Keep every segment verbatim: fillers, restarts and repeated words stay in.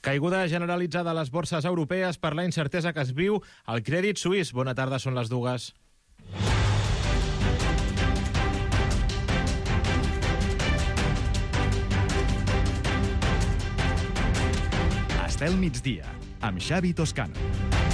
Caiguda generalitzada a les borses europees per la incertesa que es viu al Crèdit Suís. Bona tarda, són les dues. Estel migdia, amb Xavi Toscano.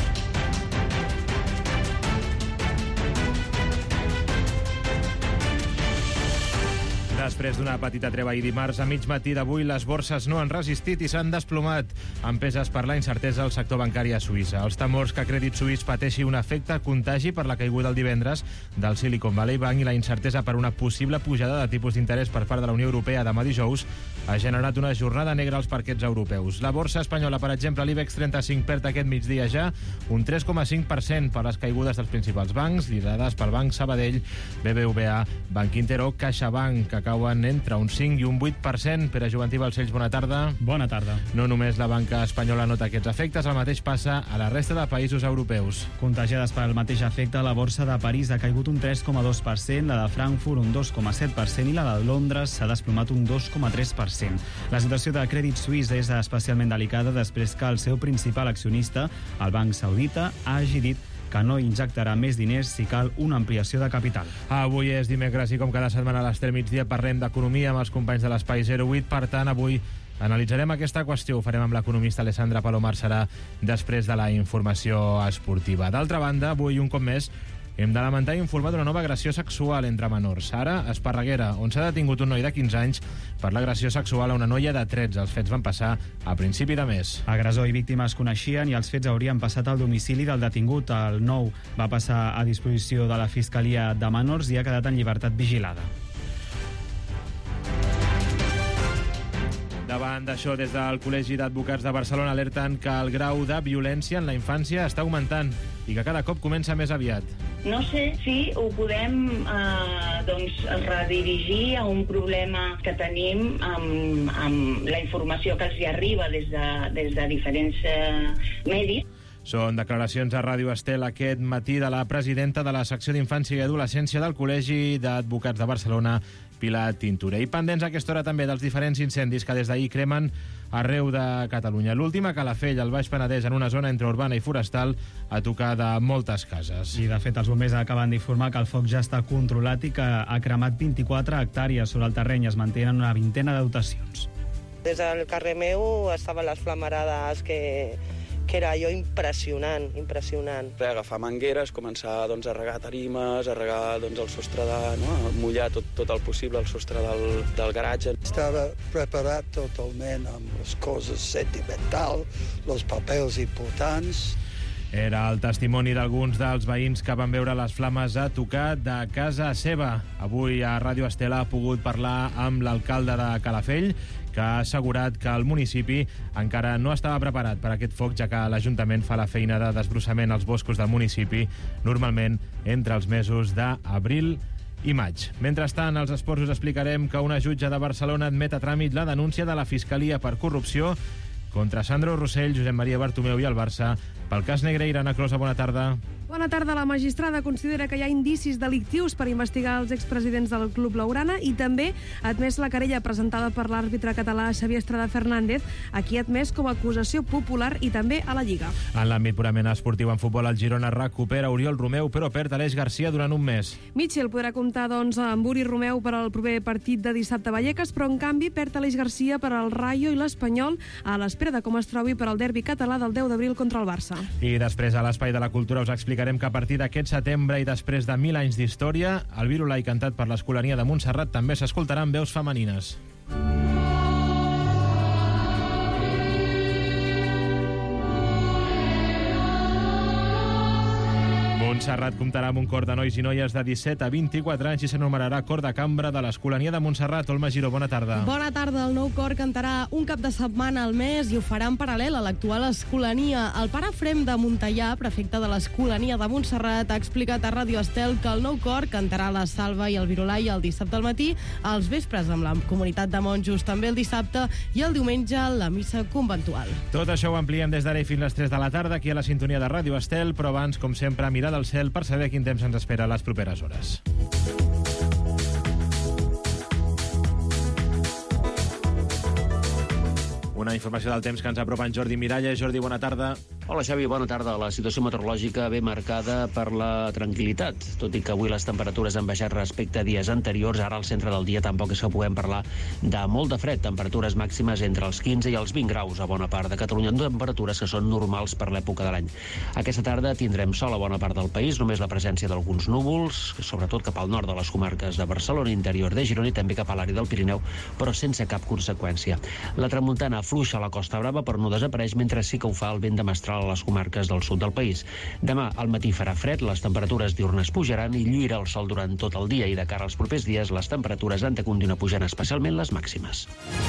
Després d'una petita treva i dimarts a mig matí d'avui, les borses no han resistit i s'han desplomat, empeses per la incertesa al sector bancari a Suïssa. Els temors que Crèdit Suís pateixi un efecte contagi per la caiguda el divendres del Silicon Valley Bank i la incertesa per una possible pujada de tipus d'interès per part de la Unió Europea demà dijous ha generat una jornada negra als parquets europeus. La borsa espanyola, per exemple, l'IBEX trenta-cinc perd aquest migdia ja un tres coma cinc per cent per les caigudes dels principals bancs, liderades pel Banc Sabadell, B B V A, Banc Inter o CaixaBank, que cauen entre un cinc i un vuit per cent. Pere Juventí Balcells, bona tarda. Bona tarda. No només la banca espanyola nota aquests efectes, el mateix passa a la resta de països europeus. Contagiades per el mateix efecte, la borsa de París ha caigut un tres coma dos per cent, la de Frankfurt un dos coma set per cent i la de Londres s'ha desplomat un dos coma tres per cent. La situació de Crèdit Suís és especialment delicada després que el seu principal accionista, el Banc Saudita, hagi dit que no injectarà més diners si cal una ampliació de capital. Avui és dimecres i com cada setmana a l'Estel migdia parlem d'economia amb els companys de l'Espai zero vuit. Per tant, avui analitzarem aquesta qüestió. Ho farem amb l'economista Alessandra Palomar, serà després de la informació esportiva. D'altra banda, avui un cop més hem de lamentar i informar d'una nova agressió sexual entre menors. Ara, a Esparreguera, on s'ha detingut un noi de quinze anys per l'agressió sexual a una noia de tretze. Els fets van passar a principi de mes. Agressor i víctima es coneixien i els fets haurien passat al domicili del detingut. El nou va passar a disposició de la Fiscalia de Menors i ha quedat en llibertat vigilada. Davant d'això, des del Col·legi d'Advocats de Barcelona alerten que el grau de violència en la infància està augmentant i que cada cop comença més aviat. No sé si ho podem eh, doncs, redirigir a un problema que tenim amb, amb la informació que els hi arriba des de, des de diferents eh, medis. Són declaracions a Ràdio Estel aquest matí de la presidenta de la secció d'Infància i Adolescència del Col·legi d'Advocats de Barcelona, Pilar Tintorer. I pendents a aquesta hora també dels diferents incendis que des d'ahir cremen arreu de Catalunya. L'últim a Calafell, al Baix Penedès, en una zona entre urbana i forestal, a tocar de moltes cases. I, de fet, els bombers acaben d'informar que el foc ja està controlat i que ha cremat vint-i-quatre hectàrees sobre el terreny. Es mantenen una vintena de dotacions. Des del carrer meu estaven les flamarades que... que era allò impressionant, impressionant. Agafar mangueres, començar doncs, a regar tarimes, a regar doncs, el sostre, de, no? mullar tot, tot el possible el sostre del, del garatge. Estava preparat totalment amb les coses sentimentals, els papers importants. Era el testimoni d'alguns dels veïns que van veure les flames a tocar de casa seva. Avui a Ràdio Estela ha pogut parlar amb l'alcalde de Calafell, que ha assegurat que el municipi encara no estava preparat per a aquest foc, ja que l'Ajuntament fa la feina de desbrossament als boscos del municipi, normalment entre els mesos d'abril i maig. Mentrestant, als esports us explicarem que una jutge de Barcelona admet a tràmit la denúncia de la Fiscalia per corrupció contra Sandro Rossell, Josep Maria Bartomeu i el Barça pel cas Negreira. Ana Closa, bona tarda. Bona tarda. La magistrada considera que hi ha indicis delictius per investigar els expresidents del Club Blaugrana i també ha admès la querella presentada per l'àrbitre català Xavier Estrada Fernández, a qui ha admès com a acusació popular i també a la Lliga. En l'àmbit purament esportiu en futbol, el Girona recupera Oriol Romeu, però perd Aleix Garcia durant un mes. Mitchell podrà comptar doncs, amb Uri Romeu per al proper partit de dissabte a Vallecas, però en canvi perd Aleix Garcia per al Rayo i l'Espanyol a l'espera de com es trobi per al derbi català del deu d'abril contra el Barça. I després, a l'Espai de la Cultura, us explicarem que a partir d'aquest setembre i després de mil anys d'història, el Virulai cantat per l'Escolania de Montserrat també s'escoltaran veus femenines. Montserrat comptarà amb un cor de nois i noies de disset a vint-i-quatre anys i s'anomenarà Cor de Cambra de l'Escolania de Montserrat. Olma Giró, bona tarda. Bona tarda. El nou cor cantarà un cap de setmana al mes i ho farà en paral·lel a l'actual Escolania. El pare Efrem de Montellà, prefecte de l'Escolania de Montserrat, ha explicat a Ràdio Estel que el nou cor cantarà la Salva i el Virolai el dissabte al matí, als vespres amb la comunitat de monjos també el dissabte i el diumenge la missa conventual. Tot això ho ampliem des d'ara i fins les tres de la tarda aquí a la sintonia de Ràdio Estel, però abans, com sempre, mirar del cel per saber quin temps ens espera a les properes hores. Una informació del temps que ens apropa en Jordi Miralla. Jordi, bona tarda. Hola, Xavi, bona tarda. La situació meteorològica ve marcada per la tranquil·litat. Tot i que avui les temperatures han baixat respecte a dies anteriors, ara al centre del dia tampoc és que puguem parlar de molt de fred. Temperatures màximes entre els quinze i els vint graus a bona part de Catalunya, temperatures que són normals per l'època de l'any. Aquesta tarda tindrem sol a bona part del país, només la presència d'alguns núvols, sobretot cap al nord de les comarques de Barcelona, interior de Girona i també cap a l'àrea del Pirineu, però sense cap conseqüència. La tramuntana afluixa a la Costa Brava, però no desapareix, mentre sí que ho fa el vent de mestral a les comarques del sud del país. Demà al matí farà fred, les temperatures diurnes pujaran i lluirà el sol durant tot el dia, i de cara als propers dies les temperatures han de continuar pujant, especialment les màximes.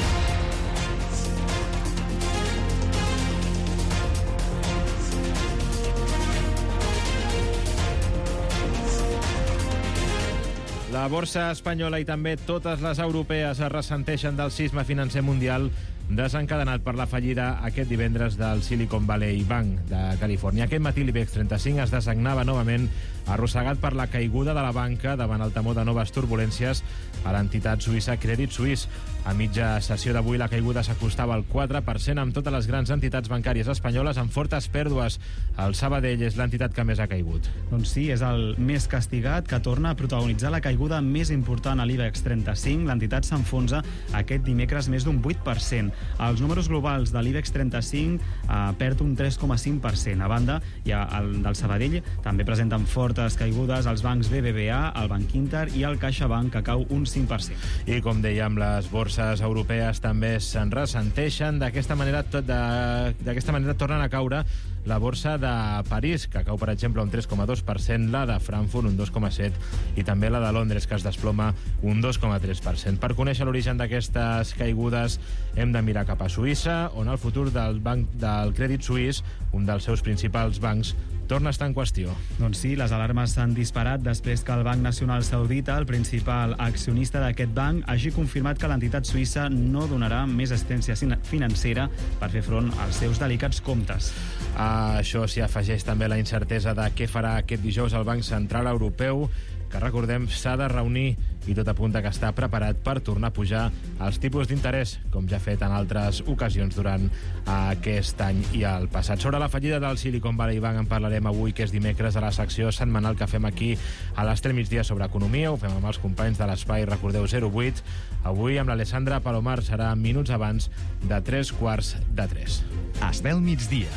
La borsa espanyola i també totes les europees es ressenteixen del sisme financer mundial desencadenat per la fallida aquest divendres del Silicon Valley Bank de Califòrnia. Aquest matí l'IBEX trenta-cinc es designava novament arrossegat per la caiguda de la banca davant el temor de noves turbulències a l'entitat suïssa Credit Suisse. A mitja sessió d'avui la caiguda s'acostava al quatre per cent, amb totes les grans entitats bancàries espanyoles amb fortes pèrdues. El Sabadell és l'entitat que més ha caigut. Doncs sí, és el més castigat, que torna a protagonitzar la caiguda més important a l'IBEX trenta-cinc. L'entitat s'enfonsa aquest dimecres més d'un vuit per cent. Els números globals de l'IBEX trenta-cinc eh, perd un tres coma cinc per cent. A banda, hi ha el del Sabadell, també presenten fortes caigudes els bancs B B V A, el Banc Inter i el CaixaBank, que cau un cinc per cent. I com dèiem, les borses europees també se'n ressenteixen. D'aquesta manera, tot de, d'aquesta manera tornen a caure la borsa de París, que cau, per exemple, un tres coma dos per cent, la de Frankfurt un dos coma set per cent i també la de Londres, que es desploma un dos coma tres per cent. Per conèixer l'origen d'aquestes caigudes hem de mirar cap a Suïssa, on el futur del banc del Credit Suisse, un dels seus principals bancs, torna a estar en qüestió. Doncs sí, les alarmes s'han disparat després que el Banc Nacional Saudita, el principal accionista d'aquest banc, hagi confirmat que l'entitat suïssa no donarà més assistència financera per fer front als seus delicats comptes. A això s'hi afegeix també la incertesa de què farà aquest dijous el Banc Central Europeu, que, recordem, s'ha de reunir i tot apunta que està preparat per tornar a pujar els tipus d'interès, com ja ha fet en altres ocasions durant aquest any i el passat. Sobre la fallida del Silicon Valley Bank en parlarem avui, que és dimecres, a la secció setmanal que fem aquí a l'Estel Migdia sobre economia. Ho fem amb els companys de l'Espai, recordeu, zero vuit. Avui amb l'Alessandra Palomar serà minuts abans de tres quarts de tres. Estel Migdia.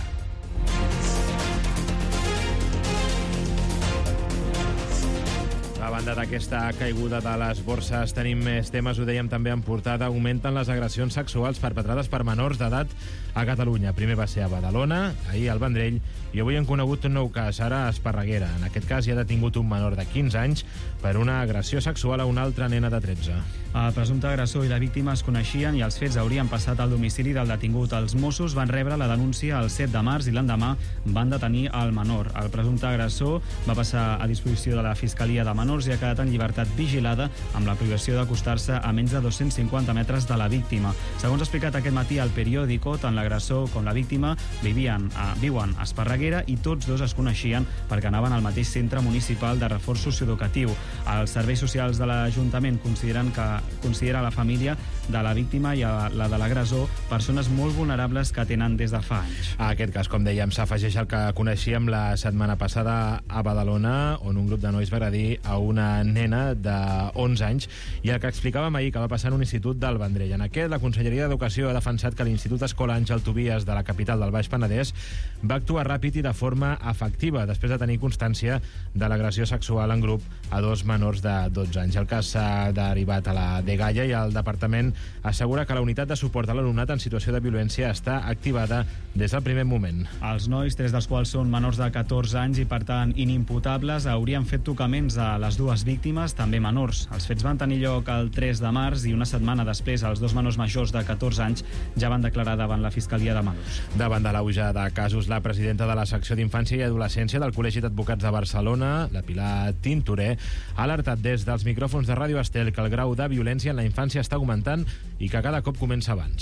A banda d'aquesta caiguda de les borses, tenim més temes, ho dèiem també en portada. Augmenten les agressions sexuals perpetrades per menors d'edat a Catalunya. Primer va ser a Badalona, ahir al Vendrell, i avui han conegut un nou cas, ara a Esparreguera. En aquest cas hi ha detingut un menor de quinze anys per una agressió sexual a una altra nena de tretze. El presumpte agressor i la víctima es coneixien i els fets haurien passat al domicili del detingut. Els Mossos van rebre la denúncia el set de març i l'endemà van detenir el menor. El presumpte agressor va passar a disposició de la Fiscalia de Menors i ha quedat en llibertat vigilada amb la prohibició d'acostar-se a menys de dos-cents cinquanta metres de la víctima. Segons ha explicat aquest matí al periòdico, tant l'agressor com la víctima vivien a, viuen a Esparreguera i tots dos es coneixien perquè anaven al mateix centre municipal de reforç socioeducatiu. Els serveis socials de l'Ajuntament consideren que considera la família de la víctima i a la de l'agressor persones molt vulnerables que tenen des de fa anys. A aquest cas, com dèiem, s'afegeix el que coneixíem la setmana passada a Badalona, on un grup de nois va agredir a una nena d'onze anys, i el que explicàvem ahir que va passar en un institut del Vendrell. En aquest, la Conselleria d'Educació ha defensat que l'Institut Escola Àngel Tobias de la capital del Baix Penedès va actuar ràpid i de forma efectiva després de tenir constància de l'agressió sexual en grup a dos menors de dotze anys. El cas s'ha derivat a la Dgaia i el departament assegura que la unitat de suport a l'alumnat en situació de violència està activada des del primer moment. Els nois, tres dels quals són menors de catorze anys i per tant inimputables, haurien fet tocaments a les dues víctimes, també menors. Els fets van tenir lloc el tres de març i una setmana després els dos menors majors de catorze anys ja van declarar davant la Fiscalia de Menors. Davant de l'auge de casos, la presidenta de la secció d'Infància i Adolescència del Col·legi d'Advocats de Barcelona, la Pilar Tintoré, ha alertat des dels micròfons de Ràdio Estel que el grau de violència en la infància està augmentant i que cada cop comença abans.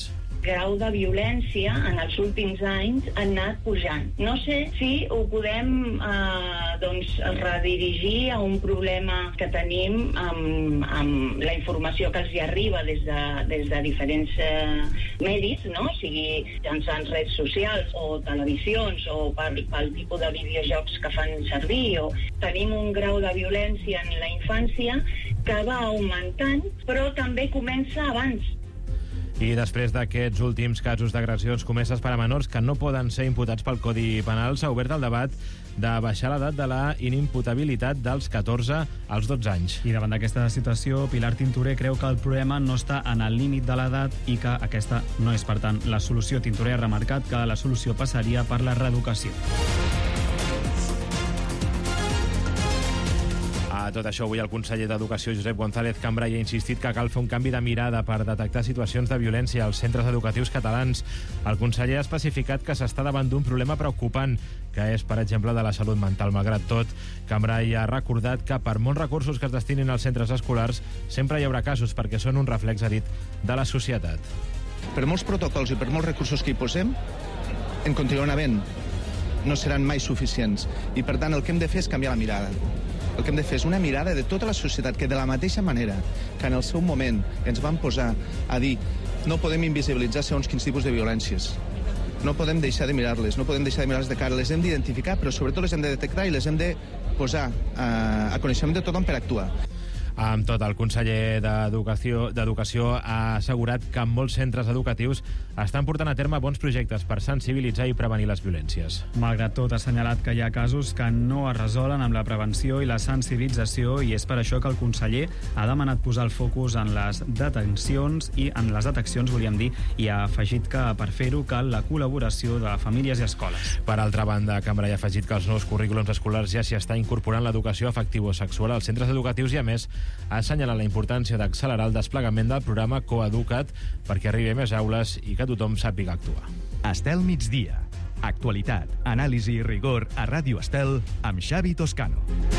grau de violència en els últims anys ha anat pujant. No sé si ho podem eh, doncs, redirigir a un problema que tenim amb, amb la informació que els hi arriba des de, des de diferents eh, medis, no? Sigui mitjançant redes socials o televisions o pel, pel tipus de videojocs que fan servir. O... Tenim un grau de violència en la infància que va augmentant, però també comença abans. I després d'aquests últims casos d'agressions comeses per a menors que no poden ser imputats pel Codi Penal, s'ha obert el debat de baixar l'edat de la inimputabilitat dels catorze als dotze anys. I davant d'aquesta situació, Pilar Tintorer creu que el problema no està en el límit de l'edat i que aquesta no és, per tant, la solució. Tintorer ha remarcat que la solució passaria per la reeducació. A tot això, avui el conseller d'Educació, Josep González Cambray, ha insistit que cal fer un canvi de mirada per detectar situacions de violència als centres educatius catalans. El conseller ha especificat que s'està davant d'un problema preocupant, que és, per exemple, de la salut mental. Malgrat tot, Cambray ha recordat que per molts recursos que es destinin als centres escolars, sempre hi haurà casos perquè són un reflex, ha dit, de la societat. Per molts protocols i per molts recursos que hi posem, en continuaran havent. No seran mai suficients. I, per tant, el que hem de fer és canviar la mirada. El que hem de fer és una mirada de tota la societat que, de la mateixa manera que en el seu moment ens van posar a dir no podem invisibilitzar segons quins tipus de violències, no podem deixar de mirar-les, no podem deixar de mirar-les de cara, les hem d'identificar, però sobretot les hem de detectar i les hem de posar a, a coneixement de tothom per actuar. Amb tot, el conseller d'Educació d'Educació ha assegurat que molts centres educatius estan portant a terme bons projectes per sensibilitzar i prevenir les violències. Malgrat tot, ha assenyalat que hi ha casos que no es resolen amb la prevenció i la sensibilització, i és per això que el conseller ha demanat posar el focus en les detencions i en les deteccions, volíem dir, i ha afegit que per fer-ho cal la col·laboració de famílies i escoles. Per altra banda, Cambray ha afegit que els nous currículums escolars ja s'hi està incorporant l'educació afectivo-sexual als centres educatius i, a més, ha assenyalat la importància d'accelerar el desplegament del programa Coeduca't perquè arribi a més aules i que tothom sàpiga actuar. Estel migdia. Actualitat, anàlisi i rigor a Ràdio Estel amb Xavi Toscano.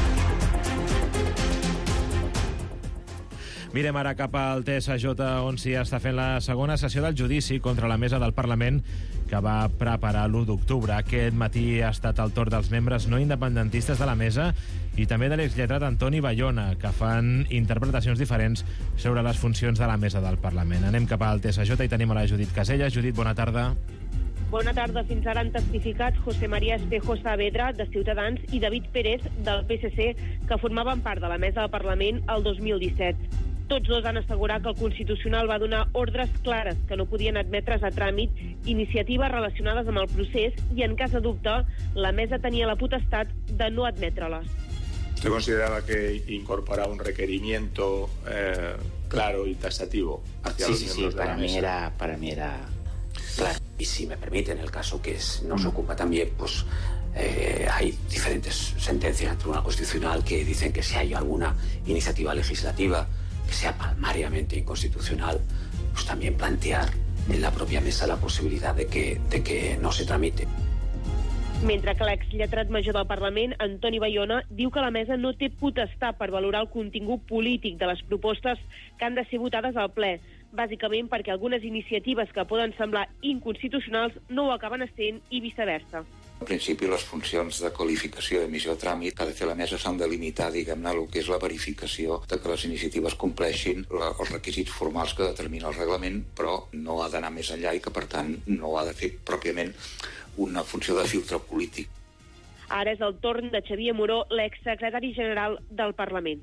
Mirem ara cap al T S J, on s'hi està fent la segona sessió del judici contra la mesa del Parlament que va preparar l'u d'octubre. Aquest matí ha estat el torn dels membres no independentistes de la mesa i també de l'exlletrat Antoni Bayona, que fan interpretacions diferents sobre les funcions de la mesa del Parlament. Anem cap al T S J i tenim a la Judit Casella. Judit, bona tarda. Bona tarda. Fins ara han testificat José María Espejo Saavedra, de Ciutadans, i David Pérez, del P S C, que formaven part de la mesa del Parlament el dos mil disset. Tots dos han assegurat que el Constitucional va donar ordres clares que no podien admetre's a tràmit iniciatives relacionades amb el procés i, en cas de dubte, la mesa tenia la potestat de no admetre-les. ¿Usted consideraba que incorporaba un requerimiento eh, claro y taxativo hacia sí, los sí, miembros sí, de para la mí mesa? era, para mí era claro. Y si me permiten, el caso que es, nos ocupa también, pues eh, hay diferentes sentencias del Tribunal Constitucional que dicen que si hay alguna iniciativa legislativa que sea palmariamente inconstitucional, pues también plantear en la propia mesa la posibilidad de que, de que no se tramite. Mentre que l'exlletrat major del Parlament, Antoni Bayona, diu que la mesa no té potestat per valorar el contingut polític de les propostes que han de ser votades al ple, bàsicament perquè algunes iniciatives que poden semblar inconstitucionals no ho acaben essent i viceversa. En principi, les funcions de qualificació i emissió de tràmit que ha de fer la mesa s'han de limitar, diguem-ne, el que és la verificació de que les iniciatives compleixin la, els requisits formals que determina el reglament, però no ha d'anar més enllà i que, per tant, no ha de fer pròpiament una funció de filtre polític. Ara és el torn de Xavier Moró, l'exsecretari general del Parlament.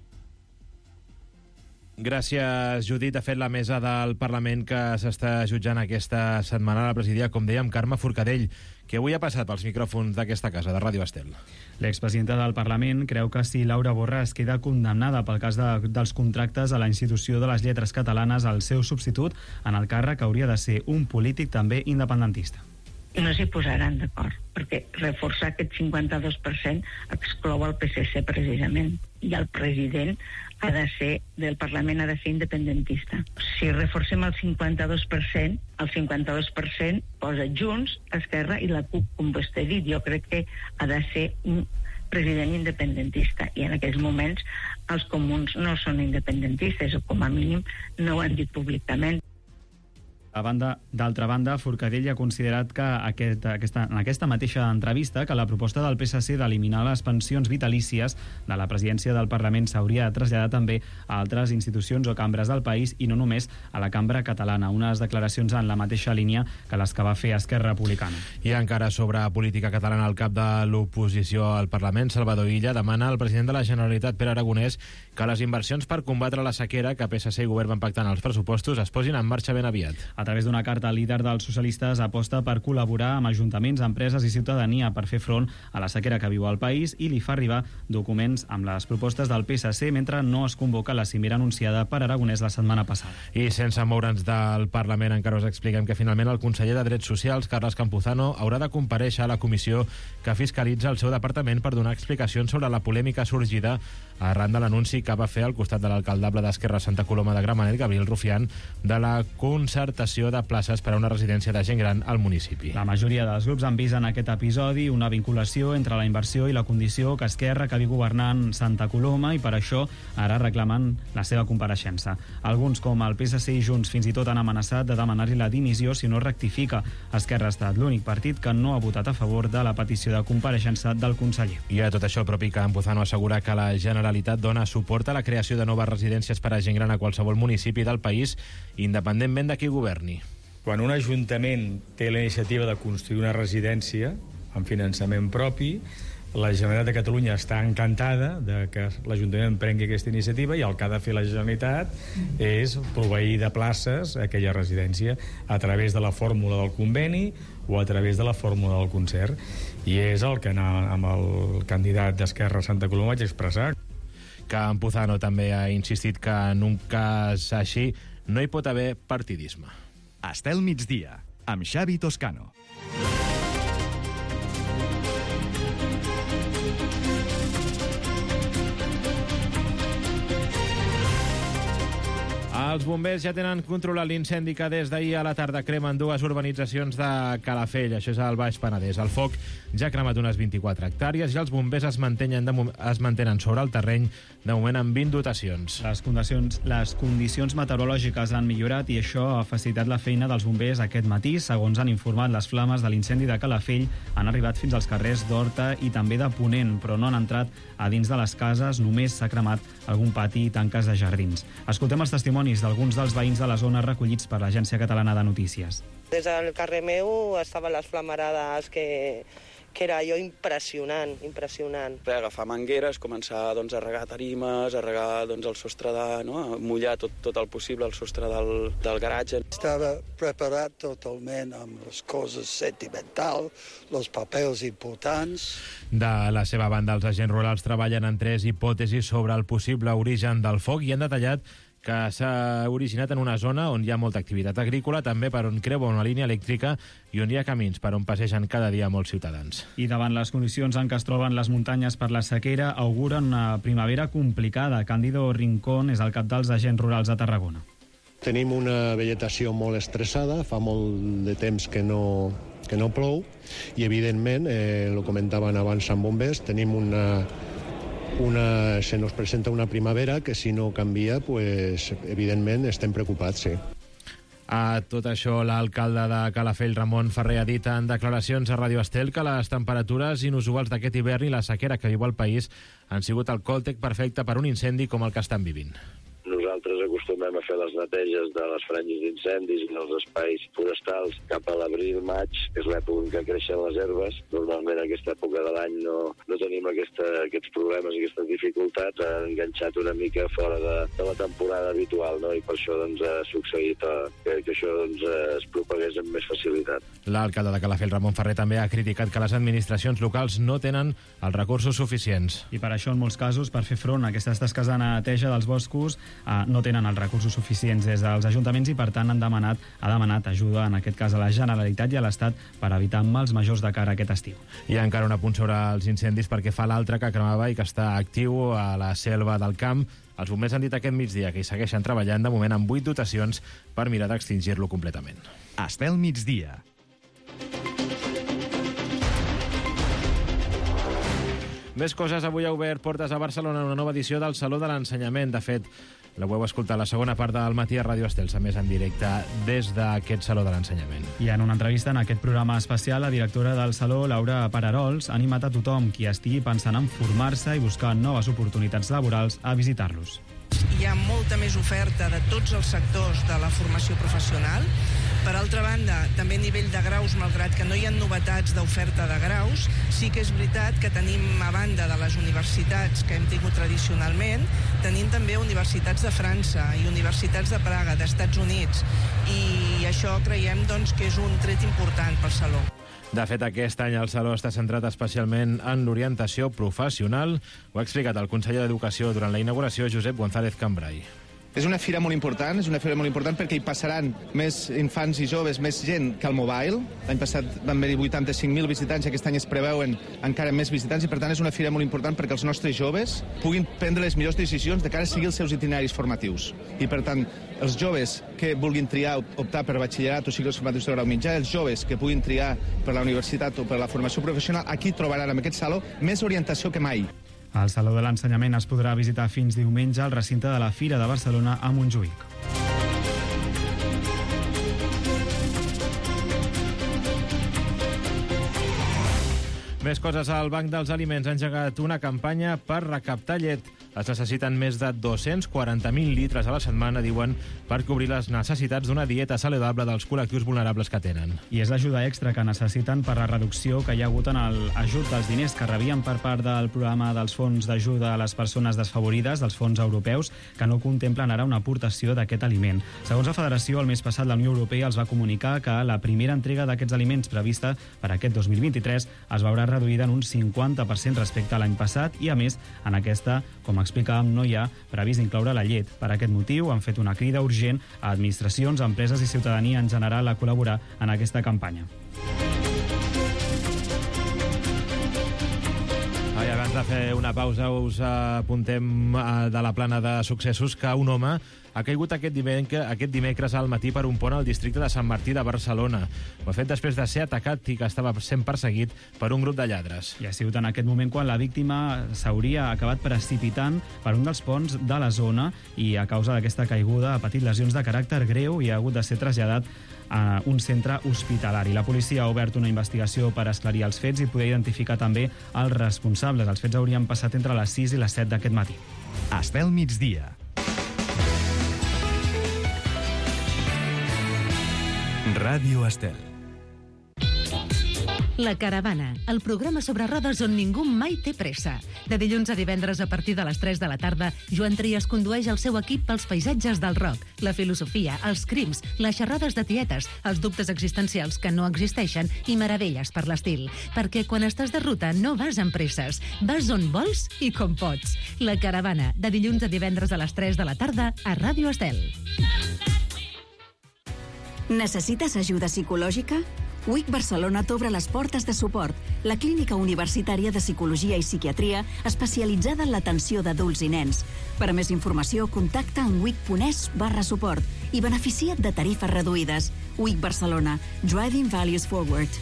Gràcies, Judit. De fet, la mesa del Parlament que s'està jutjant aquesta setmana la presidia, com dèiem, Carme Forcadell, que avui ha passat pels micròfons d'aquesta casa, de Ràdio Estel. L'expresidenta del Parlament creu que si Laura Borràs queda condemnada pel cas de, dels contractes a la Institució de les Lletres Catalanes, el seu substitut en el càrrec hauria de ser un polític també independentista. No s'hi posaran d'acord, perquè reforçar aquest cinquanta-dos per cent exclou el P S C precisament, i el president ha de ser, del Parlament ha de ser independentista. Si reforcem el cinquanta-dos per cent, el cinquanta-dos per cent posa Junts, Esquerra i la CUP, com vostè ha dit. Jo crec que ha de ser un president independentista, i en aquells moments els comuns no són independentistes, o com a mínim no ho han dit públicament. A banda, d'altra banda, Forcadell ha considerat que aquest, aquesta, en aquesta mateixa entrevista que la proposta del P S C d'eliminar les pensions vitalícies de la presidència del Parlament s'hauria de traslladar també a altres institucions o cambres del país i no només a la cambra catalana. Unes declaracions en la mateixa línia que les que va fer Esquerra Republicana. I encara sobre política catalana, el cap de l'oposició al Parlament, Salvador Illa, demana al president de la Generalitat, Pere Aragonès, que les inversions per combatre la sequera que P S C i Govern van pactar en els pressupostos es posin en marxa ben aviat. A través d'una carta, el líder dels socialistes aposta per col·laborar amb ajuntaments, empreses i ciutadania per fer front a la sequera que viu el país i li fa arribar documents amb les propostes del P S C mentre no es convoca la cimera anunciada per Aragonès la setmana passada. I sense moure'ns del Parlament, encara us expliquem que finalment el conseller de Drets Socials, Carles Campuzano, haurà de comparèixer a la comissió que fiscalitza el seu departament per donar explicacions sobre la polèmica sorgida arran de l'anunci que va fer al costat de l'alcaldable d'Esquerra Santa Coloma de Gramenet, Gabriel Rufián, de la concertació de places per a una residència de gent gran al municipi. La majoria dels grups han vist en aquest episodi una vinculació entre la inversió i la condició que Esquerra acabi governant Santa Coloma i per això ara reclamen la seva compareixença. Alguns, com el P S C i Junts, fins i tot han amenaçat de demanar-li la dimissió si no rectifica. Esquerra ha estat l'únic partit que no ha votat a favor de la petició de compareixença del conseller. I a tot això, el propi Campuzano assegura que la Generalitat dona suport a la creació de noves residències per a gent gran a qualsevol municipi del país, independentment de qui governi. Quan un ajuntament té la iniciativa de construir una residència amb finançament propi, la Generalitat de Catalunya està encantada de que l'Ajuntament prengui aquesta iniciativa i el que ha de fer la Generalitat és proveir de places a aquella residència a través de la fórmula del conveni o a través de la fórmula del concert. I és el que amb el candidat d'Esquerra Santa Coloma vaig expressar. Campuzano també ha insistit que en un cas així no hi pot haver partidisme. Estel migdia, amb Xavi Toscano. Els bombers ja tenen controlat l'incendi que des d'ahir a la tarda cremen dues urbanitzacions de Calafell, això és al Baix Penedès. El foc ja ha cremat unes vint-i-quatre hectàrees i els bombers es mantenen, de, es mantenen sobre el terreny, de moment amb vint dotacions. Les condicions, les condicions meteorològiques han millorat i això ha facilitat la feina dels bombers aquest matí. Segons han informat, les flames de l'incendi de Calafell han arribat fins als carrers d'Horta i també de Ponent, però no han entrat a dins de les cases, només s'ha cremat algun pati i tanques de jardins. Escoltem els testimonis d'alguns dels veïns de la zona recollits per l'Agència Catalana de Notícies. Des del carrer meu estaven les flamarades que, que era allò impressionant, impressionant. Agafar mangueres, començar doncs, a regar tarimes, a regar doncs, el sostre de... No? A mullar tot, tot el possible el sostre del, del garatge. Estava preparat totalment amb les coses sentimentals, els papers importants. De la seva banda, els agents rurals treballen en tres hipòtesis sobre el possible origen del foc i han detallat que s'ha originat en una zona on hi ha molta activitat agrícola, també per on creua una línia elèctrica i on hi ha camins per on passegen cada dia molts ciutadans. I davant les condicions en què es troben les muntanyes per la sequera, auguren una primavera complicada. Cándido Rincón és el cap dels agents rurals de Tarragona. Tenim una vegetació molt estressada, fa molt de temps que no, que no plou i, evidentment, eh, ho comentaven abans amb bombers, tenim una... Una, se nos presenta una primavera que si no canvia, pues, evidentment estem preocupats, sí. A tot això, l'alcalde de Calafell, Ramon Ferrer, ha dit en declaracions a Ràdio Estel que les temperatures inusuals d'aquest hivern i la sequera que viu el país han sigut el còltec perfecte per un incendi com el que estan vivint. Nosaltres acostumem a fer les neteges de les franges d'incendis i dels espais forestals cap a l'abril-maig, que és l'època en què creixen les herbes. Normalment a aquesta època de l'any no, no tenim aquesta, aquests problemes i aquestes dificultats. Ha enganxat una mica fora de, de la temporada habitual, no? I per això doncs, ha succeït que, que això doncs, es propagués amb més facilitat. L'alcalde de Calafell, Ramon Ferrer, també ha criticat que les administracions locals no tenen els recursos suficients. I per això, en molts casos, per fer front a aquestes tasques de neteja dels boscos, eh, no tenen els recursos suficients des dels ajuntaments i, per tant, han demanat, ha demanat ajuda, en aquest cas, a la Generalitat i a l'Estat per evitar mals majors de cara a aquest estiu. I encara un apunt sobre els incendis perquè fa l'altre que cremava i que està actiu a la Selva del Camp. Els bombers han dit aquest migdia que hi segueixen treballant, de moment amb vuit dotacions, per mirar d'extingir-lo completament. Estel migdia. Més coses. Avui ha obert portes a Barcelona una nova edició del Saló de l'Ensenyament. De fet, La podeu escoltar a la segona part del matí a Ràdio Estel, a més en directe des d'aquest Saló de l'Ensenyament. I en una entrevista en aquest programa especial, la directora del Saló, Laura Pararols, ha animat a tothom qui estigui pensant en formar-se i buscar noves oportunitats laborals a visitar-los. Hi ha molta més oferta de tots els sectors de la formació professional. Per altra banda, també a nivell de graus, malgrat que no hi ha novetats d'oferta de graus, sí que és veritat que tenim, a banda de les universitats que hem tingut tradicionalment, tenim també universitats de França i universitats de Praga, d'Estats Units, i això creiem doncs, que és un tret important pel Saló. De fet, aquest any el Saló està centrat especialment en l'orientació professional. Ho ha explicat el conseller d'Educació durant la inauguració, Josep González Cambrai. És una fira molt important, és una fira molt important perquè hi passaran més infants i joves, més gent que al Mobile. L'any passat van haver-hi vuitanta-cinc mil visitants i aquest any es preveuen encara més visitants i per tant és una fira molt important perquè els nostres joves puguin prendre les millors decisions de cara a seguir els seus itineraris formatius. I per tant, els joves que vulguin triar optar per batxillerat o cicles formatius de grau mitjà, els joves que puguin triar per la universitat o per la formació professional, aquí trobaran en aquest saló més orientació que mai. El Saló de l'Ensenyament es podrà visitar fins diumenge al recinte de la Fira de Barcelona a Montjuïc. Més coses. Al Banc dels Aliments ha engegat una campanya per recaptar llet. Es necessiten més de dos-cents quaranta mil litres a la setmana, diuen, per cobrir les necessitats d'una dieta saludable dels col·lectius vulnerables que tenen. I és l'ajuda extra que necessiten per la reducció que hi ha hagut en l'ajut dels diners que rebien per part del programa dels fons d'ajuda a les persones desfavorides, dels fons europeus, que no contemplen ara una aportació d'aquest aliment. Segons la Federació, el mes passat la Unió Europea els va comunicar que la primera entrega d'aquests aliments prevista per aquest dos mil vint-i-tres es veurà reduïda en un cinquanta per cent respecte a l'any passat i, a més, en aquesta, com explicàvem, no hi ha previst incloure la llet. Per aquest motiu, han fet una crida urgent a administracions, empreses i ciutadania en general a col·laborar en aquesta campanya. I abans de fer una pausa us apuntem de la plana de successos que un home ha caigut aquest dimecres, aquest dimecres al matí per un pont al districte de Sant Martí de Barcelona. Ho ha fet després de ser atacat i que estava sent perseguit per un grup de lladres. I ha sigut en aquest moment quan la víctima s'hauria acabat precipitant per un dels ponts de la zona i a causa d'aquesta caiguda ha patit lesions de caràcter greu i ha hagut de ser traslladat a un centre hospitalari. La policia ha obert una investigació per esclarir els fets i poder identificar també els responsables. Els fets haurien passat entre les sis i les set d'aquest matí. Estel migdia. Ràdio Estel. La Caravana, el programa sobre rodes on ningú mai té pressa. De dilluns a divendres a partir de les tres de la tarda, Joan Trias condueix el seu equip pels paisatges del rock, la filosofia, els crims, les xerrades de tietes, els dubtes existencials que no existeixen i meravelles per l'estil. Perquè quan estàs de ruta no vas amb presses, vas on vols i com pots. La Caravana, de dilluns a divendres a les tres de la tarda a Ràdio Estel. Necessites ajuda psicològica? U I C Barcelona t'obre les portes de suport, la clínica universitària de psicologia i psiquiatria especialitzada en l'atenció d'adults i nens. Per a més informació, contacta en wic punt es barra suport i beneficia't de tarifes reduïdes. U I C Barcelona. Driving Values Forward.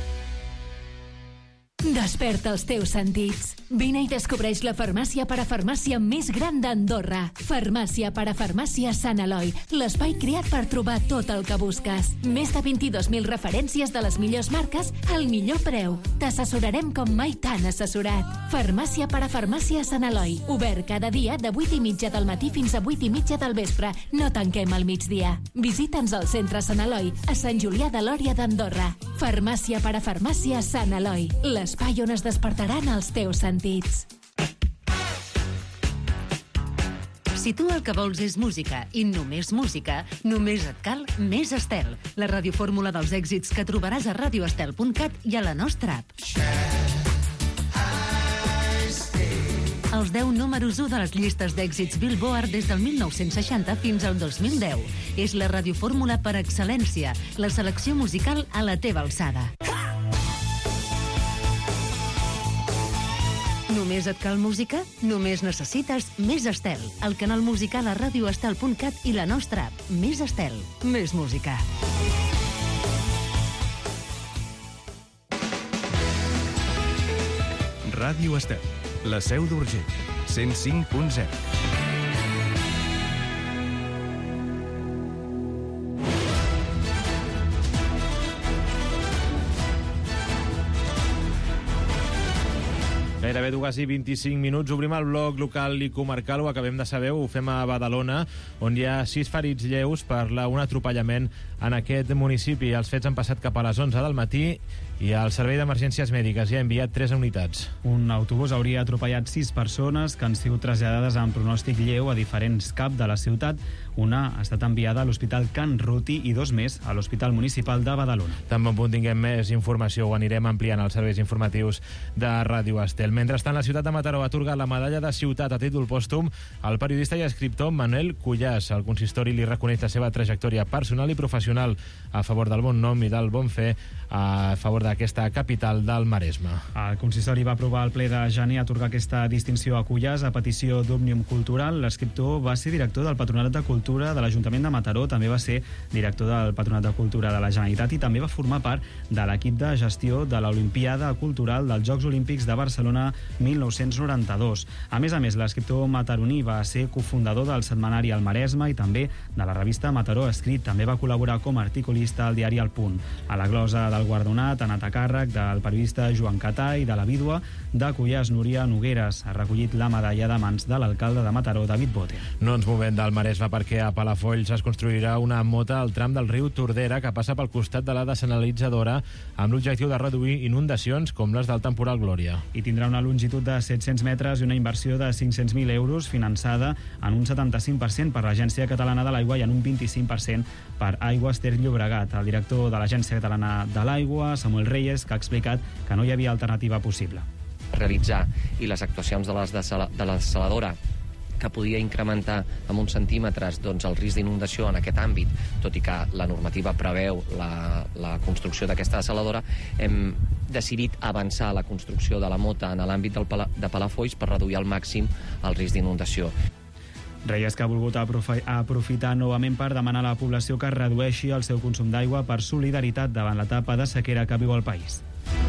Desperta els teus sentits. Vine i descobreix la farmàcia parafarmàcia més gran d'Andorra. Farmàcia parafarmàcia Sant Eloi, l'espai creat per trobar tot el que busques. Més de vint-i-dos mil referències de les millors marques al millor preu. T'assessorarem com mai t'han assessorat. Farmàcia parafarmàcia Sant Eloi, obert cada dia de vuit i mitja del matí fins a vuit i mitja del vespre. No tanquem al migdia. Visita'ns al centre Sant Eloi, a Sant Julià de Lòria d'Andorra. Farmàcia parafarmàcia Sant Eloi, l'espai on es despertaran els teus sentits. Si tu el que vols és música i només música, només et cal Més Estel, la radiofórmula dels èxits que trobaràs a radio estel punt cat i a la nostra app. Els deu números u de les llistes d'èxits Billboard des del mil nou-cents seixanta fins al dos mil deu. És la radiofórmula per excel·lència, la selecció musical a la teva alçada. Només et cal música? Només necessites Més Estel, el canal musical a radio estel punt cat i la nostra app. Més Estel, més música. Ràdio Estel, la seu d'Urgell, cent cinc punt zero. Gairebé dues i vint-i-cinc minuts. Obrim el bloc local i comarcal. Ho acabem de saber, ho fem a Badalona, on hi ha sis ferits lleus per un atropellament en aquest municipi. Els fets han passat cap a les onze del matí i el Servei d'Emergències Mèdiques hi ha enviat tres unitats. Un autobús hauria atropellat sis persones que han sigut traslladades amb pronòstic lleu a diferents cap de la ciutat. Una ha estat enviada a l'Hospital Can Ruti i dos més a l'Hospital Municipal de Badalona. Tan bon punt tinguem més informació, ho anirem ampliant als serveis informatius de Ràdio Estel. Mentrestant, la ciutat de Mataró ha atorgat la medalla de ciutat a títol pòstum al periodista i escriptor Manuel Cuyàs. El consistori li reconeix la seva trajectòria personal i professional a favor del bon nom i del bon fer a favor d'aquesta capital del Maresme. El consistori va aprovar al ple de gener atorgar aquesta distinció a Cuyàs a petició d'Òmnium Cultural. L'escriptor va ser director del Patronat de Cultura de l'Ajuntament de Mataró, també va ser director del Patronat de Cultura de la Generalitat i també va formar part de l'equip de gestió de l'Olimpiada Cultural dels Jocs Olímpics de Barcelona mil nou-cents noranta-dos. A més a més, l'escriptor mataroní va ser cofundador del setmanari El Maresme i també de la revista Mataró Escrit. També va col·laborar com a articulista al diari El Punt. A la glosa del guardonat ha anat a càrrec del periodista Joan Catà i de la vídua de Cuyàs, Núria Nogueres. Ha recollit la medalla de mans de l'alcalde de Mataró, David Bote. No ens movem del Maresme perquè a Palafolls es construirà una mota al tram del riu Tordera que passa pel costat de la desalinitzadora amb l'objectiu de reduir inundacions com les del temporal Glòria. I tindrà una longitud de set-cents metres i una inversió de cinc-cents mil euros finançada en un setanta-cinc per cent per l'Agència Catalana de l'Aigua i en un vint-i-cinc per cent per Aigües Ter Llobregat. El director de l'Agència Catalana de l'Aigua, Samuel Reyes, que ha explicat que no hi havia alternativa possible. Realitzar i les actuacions de, les desal de la desaladora que podia incrementar amb uns centímetres doncs, el risc d'inundació en aquest àmbit, tot i que la normativa preveu la, la construcció d'aquesta desaladora, hem decidit avançar la construcció de la mota en l'àmbit de Palafolls per reduir al màxim el risc d'inundació. Reyes, que ha volgut aprofitar novament per demanar a la població que redueixi el seu consum d'aigua per solidaritat davant l'etapa de sequera que viu el país.